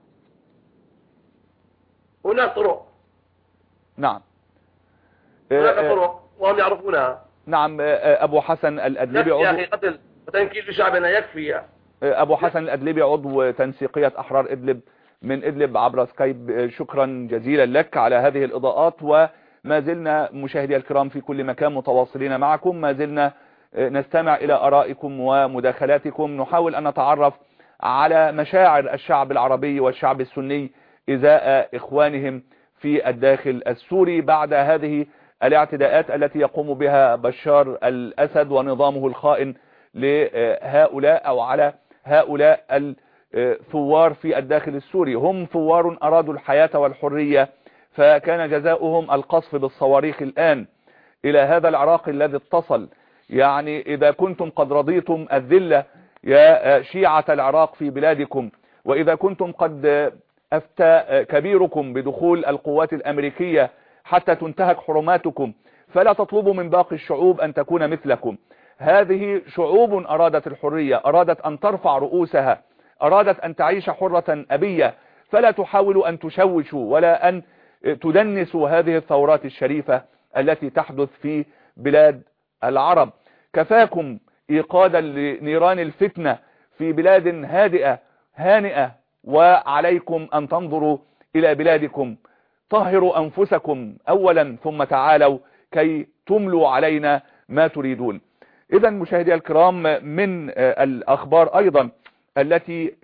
هناك طرق. نعم. هناك طرق وهم يعرفونها. نعم. أبو حسن الأدلبي عضو يا أخي قتل وتنكيل بشعبنا يكفي. أبو حسن الأدلبي عضو تنسيقية أحرار إدلب من إدلب عبر سكايب. شكرا جزيلا لك على هذه الإضاءات، وما زلنا مشاهدي الكرام في كل مكان متواصلين معكم، ما زلنا نستمع إلى آرائكم ومداخلاتكم، نحاول أن نتعرف على مشاعر الشعب العربي والشعب السني إزاء إخوانهم في الداخل السوري بعد هذه الاعتداءات التي يقوم بها بشار الأسد ونظامه الخائن لهؤلاء أو على هؤلاء الثوار في الداخل السوري. هم ثوار أرادوا الحياة والحرية، فكان جزاؤهم القصف بالصواريخ الآن إلى هذا العراق الذي اتصل. يعني إذا كنتم قد رضيتم الذلة يا شيعة العراق في بلادكم، وإذا كنتم قد أفتى كبيركم بدخول القوات الأمريكية حتى تنتهك حرماتكم، فلا تطلبوا من باقي الشعوب أن تكون مثلكم. هذه شعوب أرادت الحرية، أرادت أن ترفع رؤوسها، أرادت أن تعيش حرة أبية، فلا تحاولوا أن تشوشوا ولا أن تدنسوا هذه الثورات الشريفة التي تحدث في بلاد العرب. كفاكم إيقادا لنيران الفتنة في بلاد هادئة هانئة، وعليكم أن تنظروا إلى بلادكم. طهروا أنفسكم أولا ثم تعالوا كي تملوا علينا ما تريدون. إذا مشاهدي الكرام، من الأخبار أيضا التي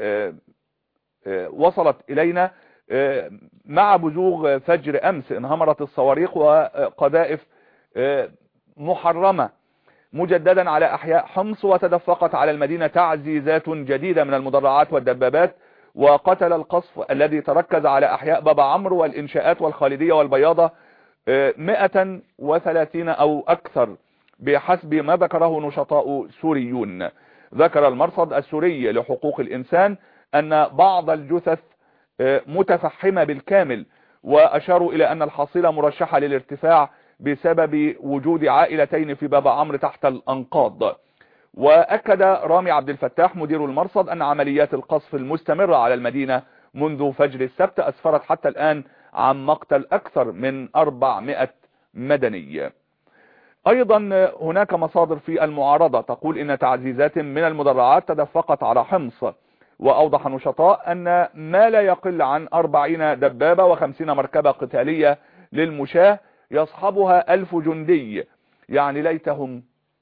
وصلت إلينا مع بزوغ فجر أمس انهمرت الصواريخ وقذائف محرمة مجددا على أحياء حمص، وتدفقت على المدينة تعزيزات جديدة من المدرعات والدبابات، وقتل القصف الذي تركز على أحياء بابا عمرو والإنشاءات والخالدية والبياضة مئة وثلاثين أو أكثر بحسب ما ذكره نشطاء سوريون. ذكر المرصد السوري لحقوق الإنسان أن بعض الجثث متفحمة بالكامل، وأشاروا إلى أن الحصيلة مرشحة للارتفاع بسبب وجود عائلتين في بابا عمرو تحت الأنقاض. وأكد رامي عبد الفتاح مدير المرصد أن عمليات القصف المستمرة على المدينة منذ فجر السبت أسفرت حتى الآن عن مقتل أكثر من أربعمائة مدني. أيضا هناك مصادر في المعارضة تقول إن تعزيزات من المدرعات تدفقت على حمص، وأوضح نشطاء أن ما لا يقل عن أربعين دبابة وخمسين مركبة قتالية للمشاة يصحبها ألف جندي. يعني ليتهم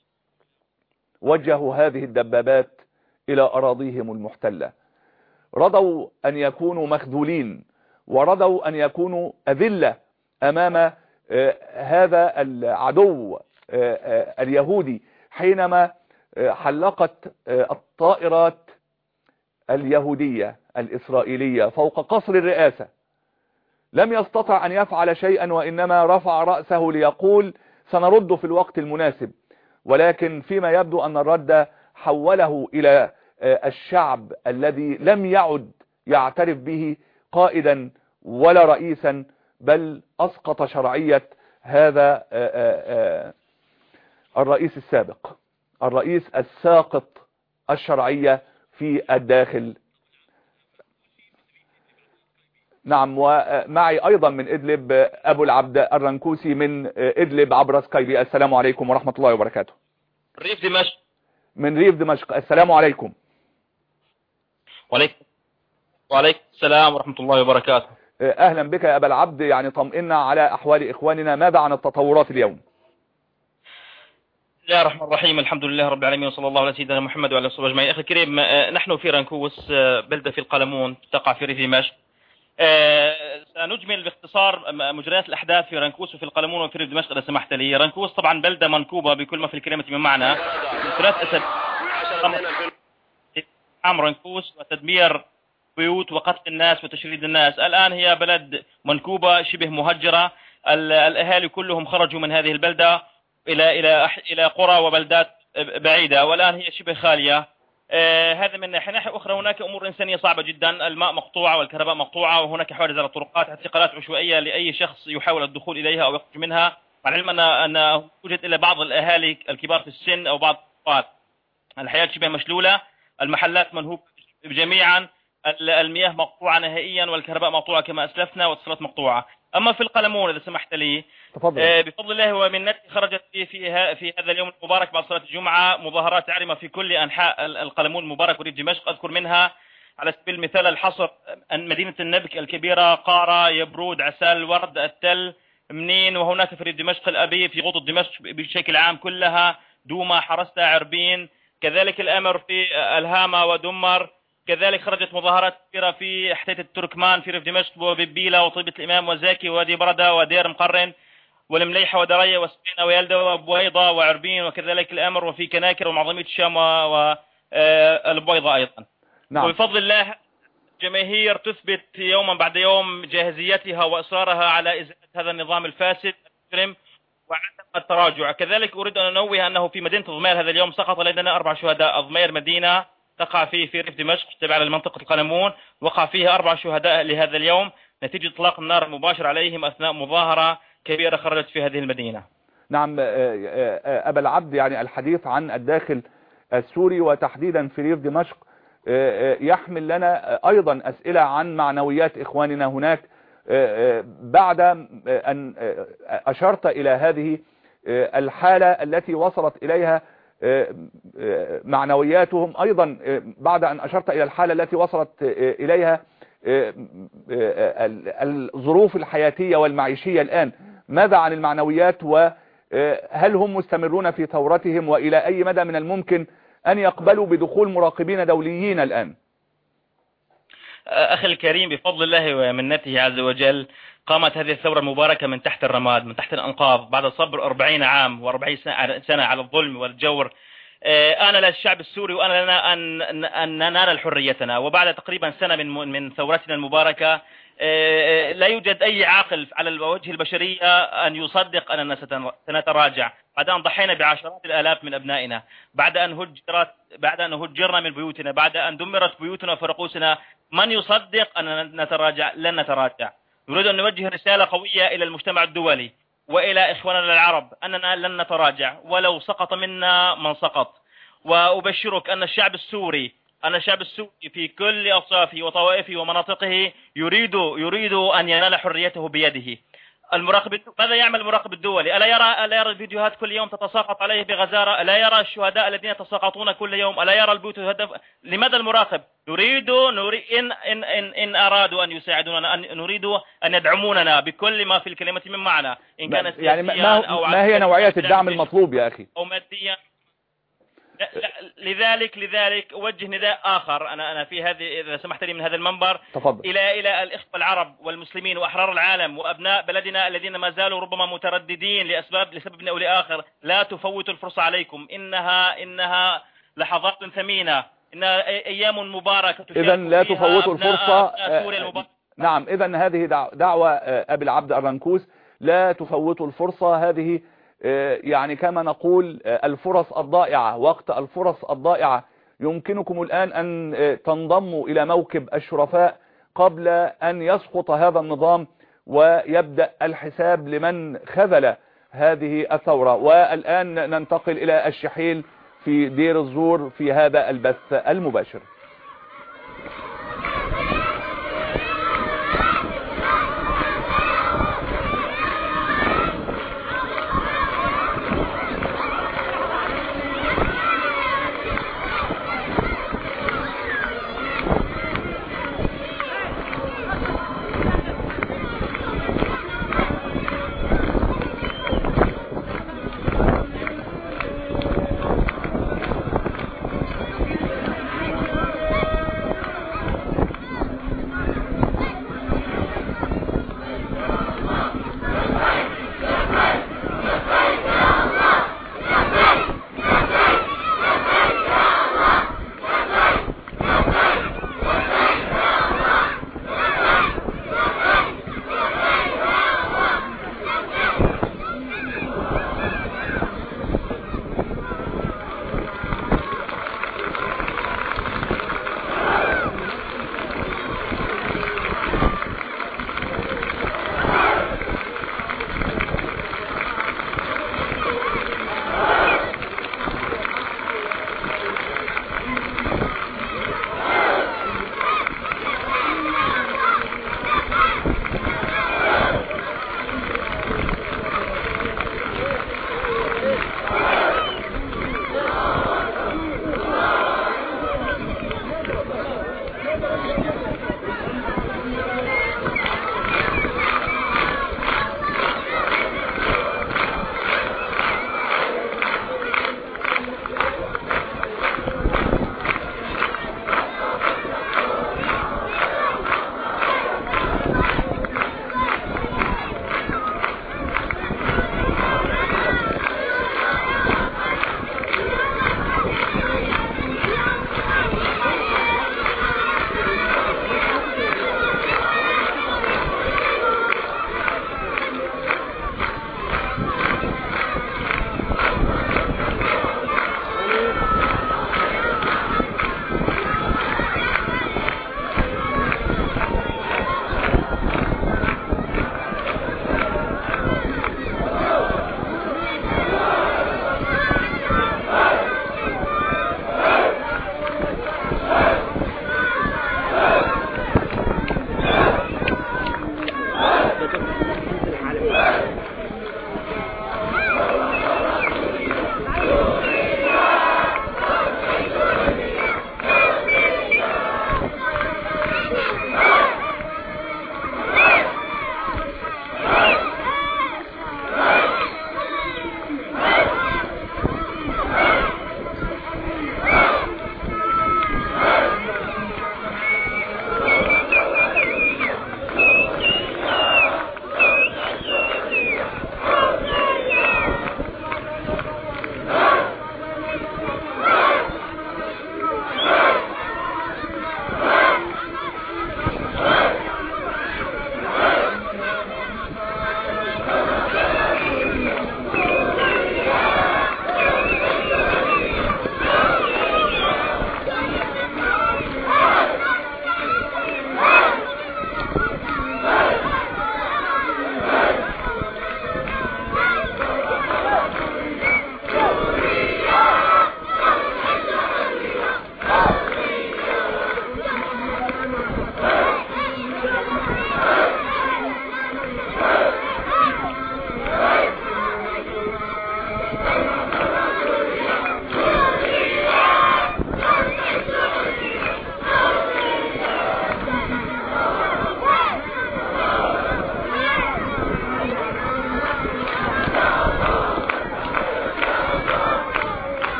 وجهوا هذه الدبابات إلى أراضيهم المحتلة. رضوا أن يكونوا مخذولين، ورضوا أن يكونوا أذلة أمام هذا العدو اليهودي حينما حلقت الطائرات اليهودية الإسرائيلية فوق قصر الرئاسة. لم يستطع أن يفعل شيئا، وإنما رفع رأسه ليقول سنرد في الوقت المناسب، ولكن فيما يبدو أن الرد حوله إلى الشعب الذي لم يعد يعترف به قائدا ولا رئيسا، بل أسقط شرعية هذا الرئيس السابق، الرئيس الساقط الشرعية في الداخل. نعم، ومعي أيضا من إدلب أبو العبد الرنكوسي من إدلب عبر سكايبي. السلام عليكم ورحمة الله وبركاته. ريف دمشق. من ريف دمشق، السلام عليكم. وعليكم وعليكم السلام ورحمة الله وبركاته. أهلا بك يا أبا العبد. يعني طمئنا على أحوال إخواننا، ماذا عن التطورات اليوم؟ بسم الله الرحمن الرحيم، الحمد لله رب العالمين، وصلى الله على سيدنا محمد وعلى اله وصحبه اجمعين. اخي الكريم، نحن في رنكوس، بلدة في القلمون تقع في ريف دمشق. سنجمل باختصار مجريات الاحداث في رنكوس وفي القلمون وفي ريف دمشق اذا سمحت لي. رنكوس طبعا بلدة منكوبة بكل ما في الكلمة من معنى. ثلاث اسابيع عام رنكوس وتدمير بيوت وقتل الناس وتشريد الناس. الان هي بلد منكوبة شبه مهجرة، الاهالي كلهم خرجوا من هذه البلدة الى الى الى قرى وبلدات بعيدة، والان هي شبه خالية. آه هذا من ناحية. ناحية أخرى هناك أمور إنسانية صعبة جدا، الماء مقطوعة والكهرباء مقطوعة، وهناك حوادث على الطرقات، اعتقالات عشوائية لأي شخص يحاول الدخول إليها أو يخرج منها، مع العلم أن أن توجد إلى بعض الأهالي الكبار في السن أو بعض الطفال. الحياة شبه مشلولة، المحلات منهوبة جميعا، المياه مقطوعة نهائيا، والكهرباء مقطوعة كما أسلفنا، واتصالات مقطوعة. أما في القلمون إذا سمحت لي، آه بفضل الله ومنته خرجت في في, في هذا اليوم المبارك بعد صلاة الجمعة مظاهرات عارمة في كل أنحاء القلمون المبارك وريف دمشق. أذكر منها على سبيل المثال الحصر مدينة النبك الكبيرة، قارة، يبرود، عسال، ورد، التل، منين، وهناك في دمشق الأبي، في غوطة دمشق بشكل عام كلها، دوما، حرستا، عربين، كذلك الأمر في الهامة ودمر، كذلك خرجت مظاهرات كثيرة في حتيت التركمان في ريف دمشق وببيلة وطيبة الإمام وزاكي ووادي بردة ودير مقرن والمليحة ودرية وسبينة ويلدة وبويضة وعربين، وكذلك الأمر وفي كناكر ومعظمية الشام والبويضة أيضا. نعم. وبفضل الله جماهير تثبت يوما بعد يوم جاهزيتها وإصرارها على إزالة هذا النظام الفاسد المجرم وعدم التراجع. كذلك أريد أن أنوه أنه في مدينة ضمير هذا اليوم سقط لدينا أربع شهداء. ضمير مدينة تقع فيه في ريف دمشق تابعة لمنطقة القلمون، وقع فيها أربع شهداء لهذا اليوم نتيجة إطلاق النار المباشر عليهم أثناء مظاهرة كبيرة خرجت في هذه المدينة. نعم أبا العبد، يعني الحديث عن الداخل السوري وتحديدا في ريف دمشق يحمل لنا أيضا أسئلة عن معنويات إخواننا هناك، بعد أن أشرت إلى هذه الحالة التي وصلت إليها معنوياتهم، أيضا بعد أن أشرت إلى الحالة التي وصلت إليها الظروف الحياتية والمعيشية الآن، ماذا عن المعنويات؟ وهل هم مستمرون في ثورتهم؟ وإلى أي مدى من الممكن أن يقبلوا بدخول مراقبين دوليين الآن؟ أخي الكريم، بفضل الله ومنته عز وجل قامت هذه الثورة المباركة من تحت الرماد، من تحت الأنقاض، بعد صبر أربعين عام وأربعين سنة على الظلم والجور. آن للشعب السوري وأن لنا أن, أن ننال حريتنا، وبعد تقريبا سنة من من ثورتنا المباركة لا يوجد أي عاقل على الوجه البشرية أن يصدق أننا سنتراجع، بعد أن ضحينا بعشرات الآلاف من أبنائنا، بعد أن هجرت بعد أن هجرنا من بيوتنا، بعد أن دمرت بيوتنا وفرقوسنا. من يصدق أننا نتراجع؟ لن نتراجع. نريد أن نوجه رسالة قوية إلى المجتمع الدولي وإلى إخواننا العرب أننا لن نتراجع ولو سقط منا من سقط. وأبشرك أن الشعب السوري أن الشعب السوري في كل أصافه وطوائفه ومناطقه يريد يريد أن ينال حريته بيده. المراقب ماذا يعمل المراقب الدولي؟ ألا يرى ألا يرى الفيديوهات كل يوم تتساقط عليه بغزارة؟ ألا يرى الشهداء الذين يتساقطون كل يوم؟ ألا يرى البيوت تهدف؟ لماذا المراقب؟ نريد نريد إن إن إن, إن أرادوا أن يساعدوننا، أن نريد أن يدعموننا بكل ما في الكلمة من معنى، إن كان سياسيا يعني ما, أو ما هي نوعية الدعم المطلوب يا أخي؟ أو ماديا. لا لا لذلك لذلك أوجه نداء آخر أنا أنا في هذه، إذا سمحت لي، من هذا المنبر تفضل. إلى إلى الإخوة العرب والمسلمين وأحرار العالم وأبناء بلدنا الذين ما زالوا ربما مترددين لأسباب لسبب أو لآخر. لا تفوتوا الفرصة عليكم، إنها إنها لحظات ثمينة، إنها أيام مباركة. إذا لا تفوتوا الفرصة. نعم، إذا هذه دعوة أبي العبد الرنكوس، لا تفوتوا الفرصة. هذه يعني كما نقول الفرص الضائعة، وقت الفرص الضائعة. يمكنكم الآن أن تنضموا إلى موكب الشرفاء قبل أن يسقط هذا النظام ويبدأ الحساب لمن خذل هذه الثورة. والآن ننتقل إلى الشحيل في دير الزور في هذا البث المباشر.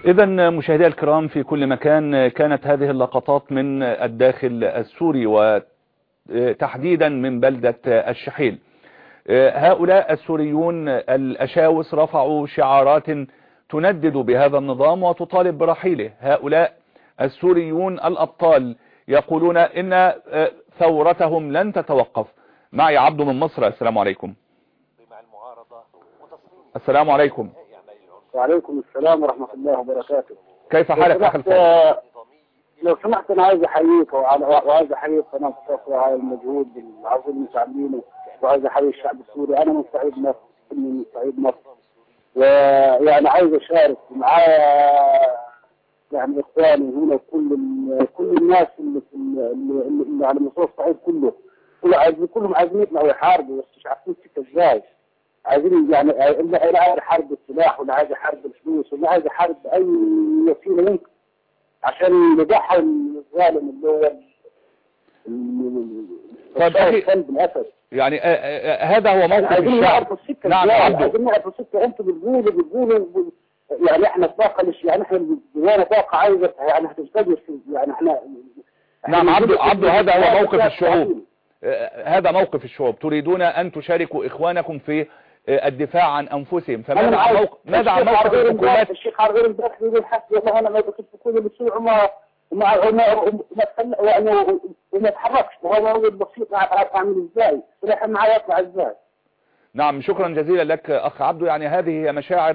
إذا مشاهدي الكرام في كل مكان، كانت هذه اللقطات من الداخل السوري وتحديدا من بلدة الشحيل. هؤلاء السوريون الأشاوس رفعوا شعارات تندد بهذا النظام وتطالب برحيله. هؤلاء السوريون الأبطال يقولون إن ثورتهم لن تتوقف. معي عبد من مصر. السلام عليكم. السلام عليكم. وعليكم السلام ورحمة الله وبركاته. كيف حالك أخي الفاضل؟ لو سمحت أنا عايز أحييك وعايز أحيي قناة الصفوة على المجهود العظيم اللي عاملينه، وعايز أحيي الشعب السوري. أنا من صعيد مصر، من صعيد مصر، ويعني عايز أشارك معايا يعني إخواني هنا كل كل الناس اللي اللي, اللي على مستوى الصعيد كله، كل عايزين كلهم عايزين يطلعوا يحاربوا، بس مش عارفين السكة إزاي. عايزين يعني اللي عايز يحارب السلاح، واللي عايز يحارب الفلوس، واللي عايز يحارب بأي وسيلة ممكن عشان نضحي الظالم اللي هو طيب أخي بالأسد. يعني آآ آآ هذا هو موقف عايزين الشعب. نعرف السكة. نعم عايزين نعرف السكة. انتوا بتقولوا بتقولوا يعني احنا طاقة مش يعني احنا جوانا طاقة عايزة يعني هتستجد يعني احنا. نعم عبدو عبدو هذا هو موقف الشعوب. هذا موقف الشعوب. تريدون أن تشاركوا إخوانكم في الدفاع عن أنفسهم، فماذا عن موقف ماذا عن موقف الحكومات؟ الشيخ عرغير امبارح بيقول حسبي الله ونعم الوكيل في كل بتسوع وما وما وما يعني وما تحركش، وهو موجود بسيط اعمل ازاي؟ سلاح معاه يطلع ازاي؟ نعم شكرا جزيلا لك أخ عبدو. يعني هذه هي مشاعر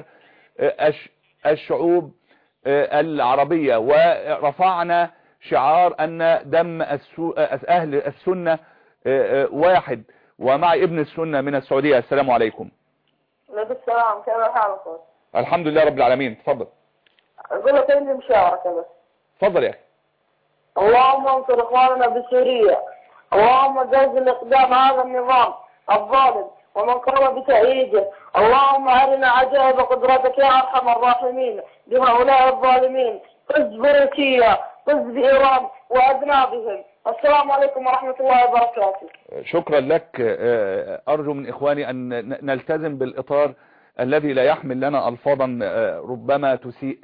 الشعوب العربية، ورفعنا شعار أن دم أهل السنة واحد. ومعي ابن السنة من السعودية. السلام عليكم. عليكم السلام. كيف حالك؟ الحمد لله رب العالمين. تفضل. أقول لك عندي مشاركة بس. تفضل يا أخي. اللهم انصر إخواننا بسوريا، اللهم زلزل إقدام هذا النظام الظالم ومن قام بتأييده، اللهم أرنا عجائب قدرتك يا أرحم الراحمين بهؤلاء الظالمين. قز بروسيا، قز بإيران وأذنابهم. السلام عليكم ورحمة الله وبركاته. شكرا لك. أرجو من إخواني أن نلتزم بالإطار الذي لا يحمل لنا ألفاظا ربما تسيء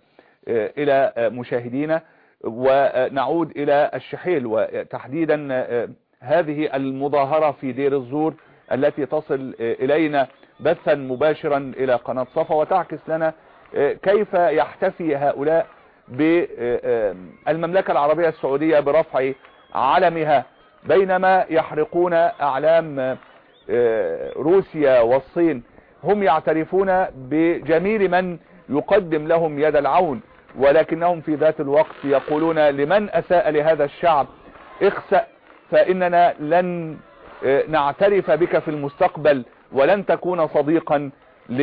إلى مشاهدينا، ونعود إلى الشحيل وتحديدا هذه المظاهرة في دير الزور التي تصل إلينا بثا مباشرا إلى قناة صفا، وتعكس لنا كيف يحتفي هؤلاء بالمملكة العربية السعودية برفع علمها، بينما يحرقون أعلام روسيا والصين. هم يعترفون بجميل من يقدم لهم يد العون، ولكنهم في ذات الوقت يقولون لمن أساء لهذا الشعب اخسأ، فإننا لن نعترف بك في المستقبل، ولن تكون صديقا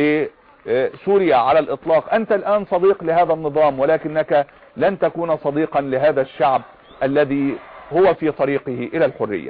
لسوريا على الإطلاق. أنت الآن صديق لهذا النظام، ولكنك لن تكون صديقا لهذا الشعب الذي هو في طريقه إلى الحرية.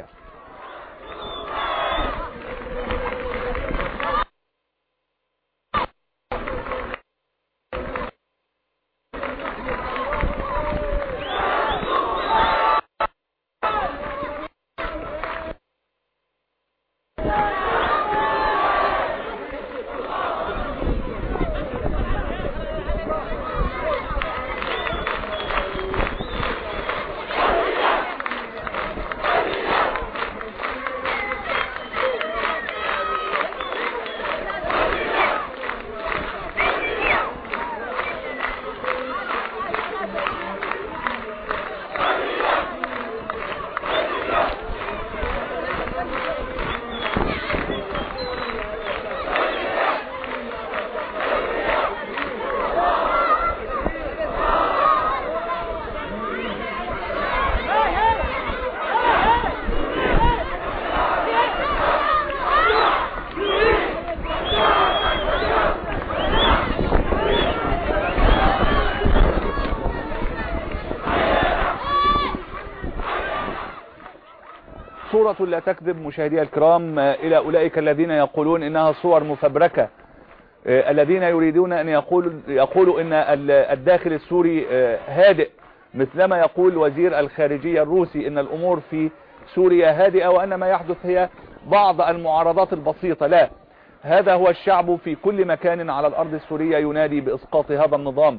صورة لا تكذب مشاهدي الكرام إلى أولئك الذين يقولون إنها صور مفبركة، الذين يريدون أن يقولوا, يقولوا إن الداخل السوري هادئ، مثلما يقول وزير الخارجية الروسي إن الأمور في سوريا هادئة، وأن ما يحدث هي بعض المعارضات البسيطة. لا، هذا هو الشعب في كل مكان على الأرض السورية ينادي بإسقاط هذا النظام.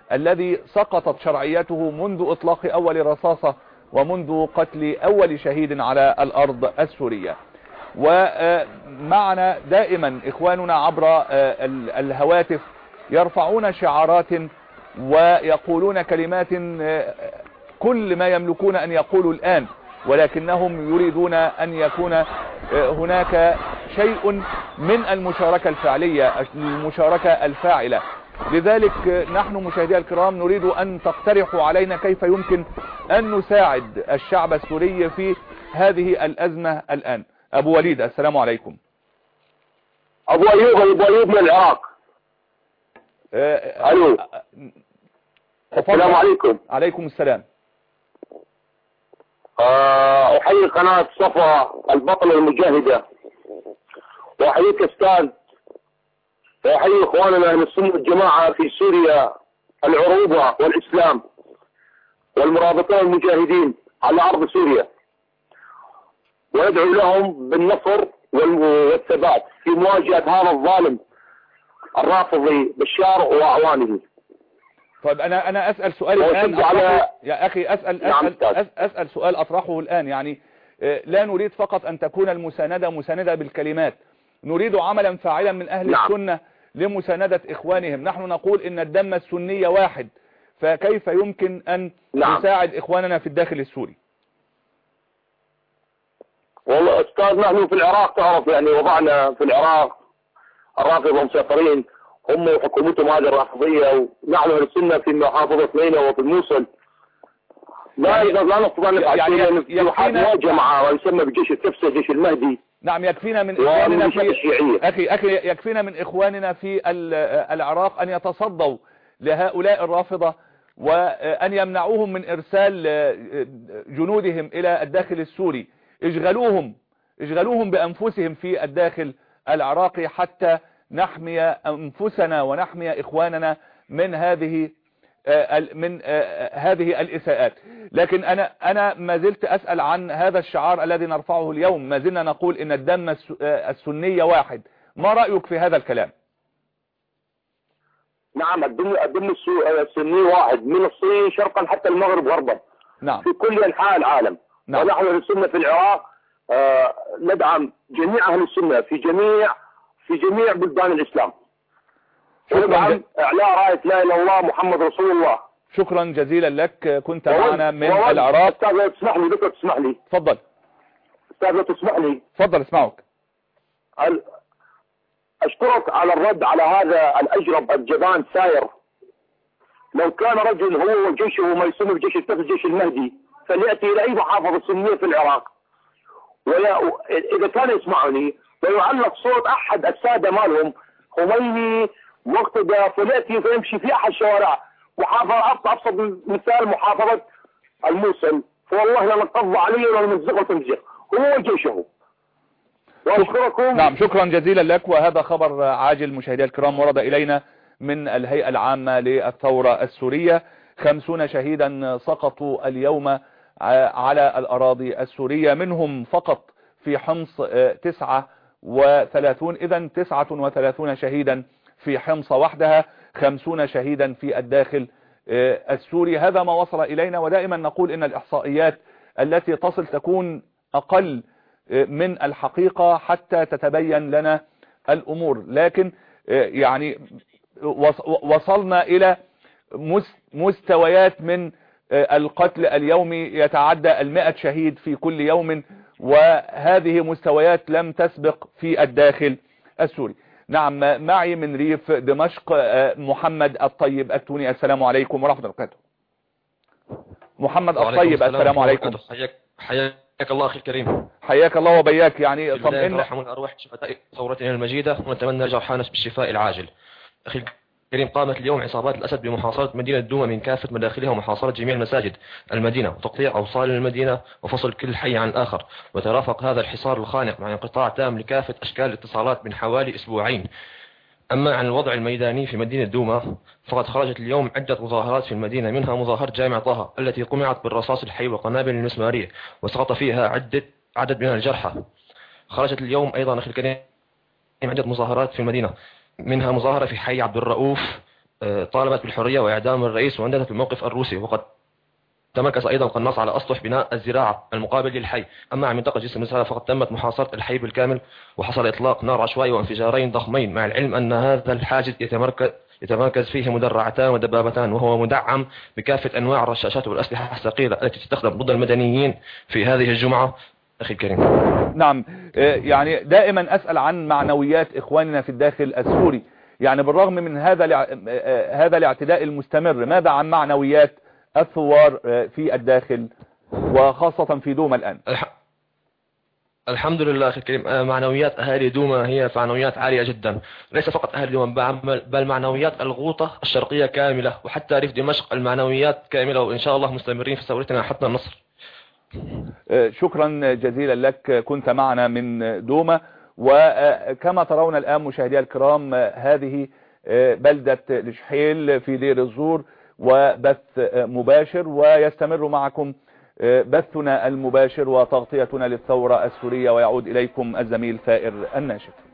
الذي سقطت شرعيته منذ إطلاق أول رصاصة ومنذ قتل أول شهيد على الأرض السورية. ومعنا دائما إخواننا عبر الهواتف يرفعون شعارات ويقولون كلمات كل ما يملكون أن يقولوا الآن، ولكنهم يريدون أن يكون هناك شيء من المشاركة الفعلية، المشاركة الفاعلة. لذلك نحن مشاهدي الكرام نريد أن تقترحوا علينا كيف يمكن أن نساعد الشعب السوري في هذه الأزمة الآن. أبو وليد السلام عليكم. أبو أيوب أبو أيوب من العراق. أه ألو. السلام عليكم. عليكم السلام. أه أحيي قناة صفا البطلة المجاهدة، وأحييك أستاذ، وأحيي إخواننا من السنة والجماعة في سوريا العروبة والإسلام والمرابطين المجاهدين على أرض سوريا، وندعو لهم بالنصر والثبات في مواجهة هذا الظالم الرافضي بشار وأعوانه. طيب أنا أنا أسأل سؤال الآن على... يا أخي أسأل نعم أسأل, أسأل سؤال أطرحه الآن. يعني لا نريد فقط أن تكون المساندة مساندة بالكلمات، نريد عملا فاعلا من أهل نعم. السنة لمساندة إخوانهم. نحن نقول إن الدم السني واحد، فكيف يمكن أن نعم. نساعد إخواننا في الداخل السوري؟ والله أستاذ نحن في العراق تعرف يعني وضعنا في العراق الرافضة مسيطرين هم وحكومتهم هذه الرافضية، ونحن أهل السنة في محافظة مينا وفي الموصل لا لا نستطيع أن نفعل في حال مواجهة مع ما يسمى بجيش التفسير جيش المهدي. نعم يكفينا من إخواننا في أخي أخي يكفينا من إخواننا في العراق أن يتصدوا لهؤلاء الرافضة وأن يمنعوهم من إرسال جنودهم إلى الداخل السوري. اشغلوهم اشغلوهم بأنفسهم في الداخل العراقي حتى نحمي أنفسنا ونحمي إخواننا من هذه من هذه الإساءات. لكن أنا أنا ما زلت أسأل عن هذا الشعار الذي نرفعه اليوم. ما زلنا نقول إن الدم السني واحد. ما رأيك في هذا الكلام؟ نعم الدم الدم السني واحد من الصين شرقا حتى المغرب غربا. نعم في كل أنحاء العالم. نعم. ونحن أهل السنة في العراق آه ندعم جميع أهل السنة في جميع في جميع بلدان الإسلام. شكرا إعلاء راية لا إله إلا الله محمد رسول الله. شكرا جزيلا لك. كنت معنا من العراق. أستاذ لو تسمح لي دكتور تسمح لي. تفضل. أستاذ لو تسمح لي. تفضل اسمعك. أشكرك على الرد على هذا الأجرب الجبان ساير. لو كان رجل هو وجيشه ما يسمى بجيش التفسير جيش المهدي فليأتي إلى أي محافظة سنية في العراق وإذا كان يسمعني ويعلق صوت أحد السادة مالهم خميني مقتدى فليأتي فيمشي في أحد الشوارع محافظة أبسط مثال محافظة الموصل فوالله لا نقضى عليه ولا نمزقه تمزيق هو وجيشه. وأشكركم. نعم شكرا جزيلا لك. وهذا خبر عاجل مشاهدي الكرام ورد إلينا من الهيئة العامة للثورة السورية. خمسون شهيدا سقطوا اليوم على الأراضي السورية، منهم فقط في حمص تسعة وثلاثون، إذن تسعة وثلاثون شهيدا في حمص وحدها، خمسون شهيدا في الداخل السوري. هذا ما وصل إلينا، ودائما نقول إن الإحصائيات التي تصل تكون أقل من الحقيقة حتى تتبين لنا الأمور، لكن يعني وصلنا إلى مستويات من القتل اليومي يتعدى المئة شهيد في كل يوم، وهذه مستويات لم تسبق في الداخل السوري. نعم معي من ريف دمشق محمد الطيب التوني. السلام عليكم ورحمة الله وبركاته. محمد الطيب السلام عليكم. حياك حياك الله أخي الكريم. حياك الله وبياك. يعني طمئن من أرواح شهداء ثورتنا المجيدة ونتمنى لجرحانا بالشفاء العاجل. أخي الكريم قامت اليوم عصابات الأسد بمحاصرة مدينة دوما من كافة مداخلها ومحاصرة جميع مساجد المدينة وتقطيع أوصال المدينة وفصل كل حي عن آخر، وترافق هذا الحصار الخانق مع انقطاع تام لكافة أشكال الاتصالات من حوالي أسبوعين. أما عن الوضع الميداني في مدينة دوما فقد خرجت اليوم عدة مظاهرات في المدينة، منها مظاهرة جامع طه التي قمعت بالرصاص الحي والقنابل المسمارية وسقط فيها عدة عدد من الجرحى. خرجت اليوم أيضا أخي الكريم عدة مظاهرات في المدينة، منها مظاهرة في حي عبد الرؤوف طالبت بالحرية وإعدام الرئيس ونددت بالموقف الروسي، وقد تمركز أيضا قناص على أسطح بناء الزراعة المقابل للحي. أما عن منطقة جسر النزهة فقد تمت محاصرة الحي بالكامل، وحصل إطلاق نار عشوائي وانفجارين ضخمين، مع العلم أن هذا الحاجز يتمركز يتمركز فيه مدرعتان ودبابتان، وهو مدعم بكافة أنواع الرشاشات والأسلحة الثقيلة التي تستخدم ضد المدنيين في هذه الجمعة. أخي الكريم، نعم، يعني دائما أسأل عن معنويات إخواننا في الداخل السوري، يعني بالرغم من هذا هذا الاعتداء المستمر، ماذا عن معنويات الثوار في الداخل وخاصة في دوما الآن؟ الحمد لله أخي الكريم، معنويات أهالي دوما هي معنويات عالية جدا، ليس فقط أهالي دوما بل معنويات الغوطة الشرقية كاملة، وحتى ريف دمشق المعنويات كاملة، وإن شاء الله مستمرين في ثورتنا حتى النصر. شكرا جزيلا لك، كنت معنا من دوما. وكما ترون الآن مشاهدي الكرام، هذه بلدة لشحيل في دير الزور، وبث مباشر، ويستمر معكم بثنا المباشر وتغطيتنا للثورة السورية، ويعود إليكم الزميل ثائر الناشف.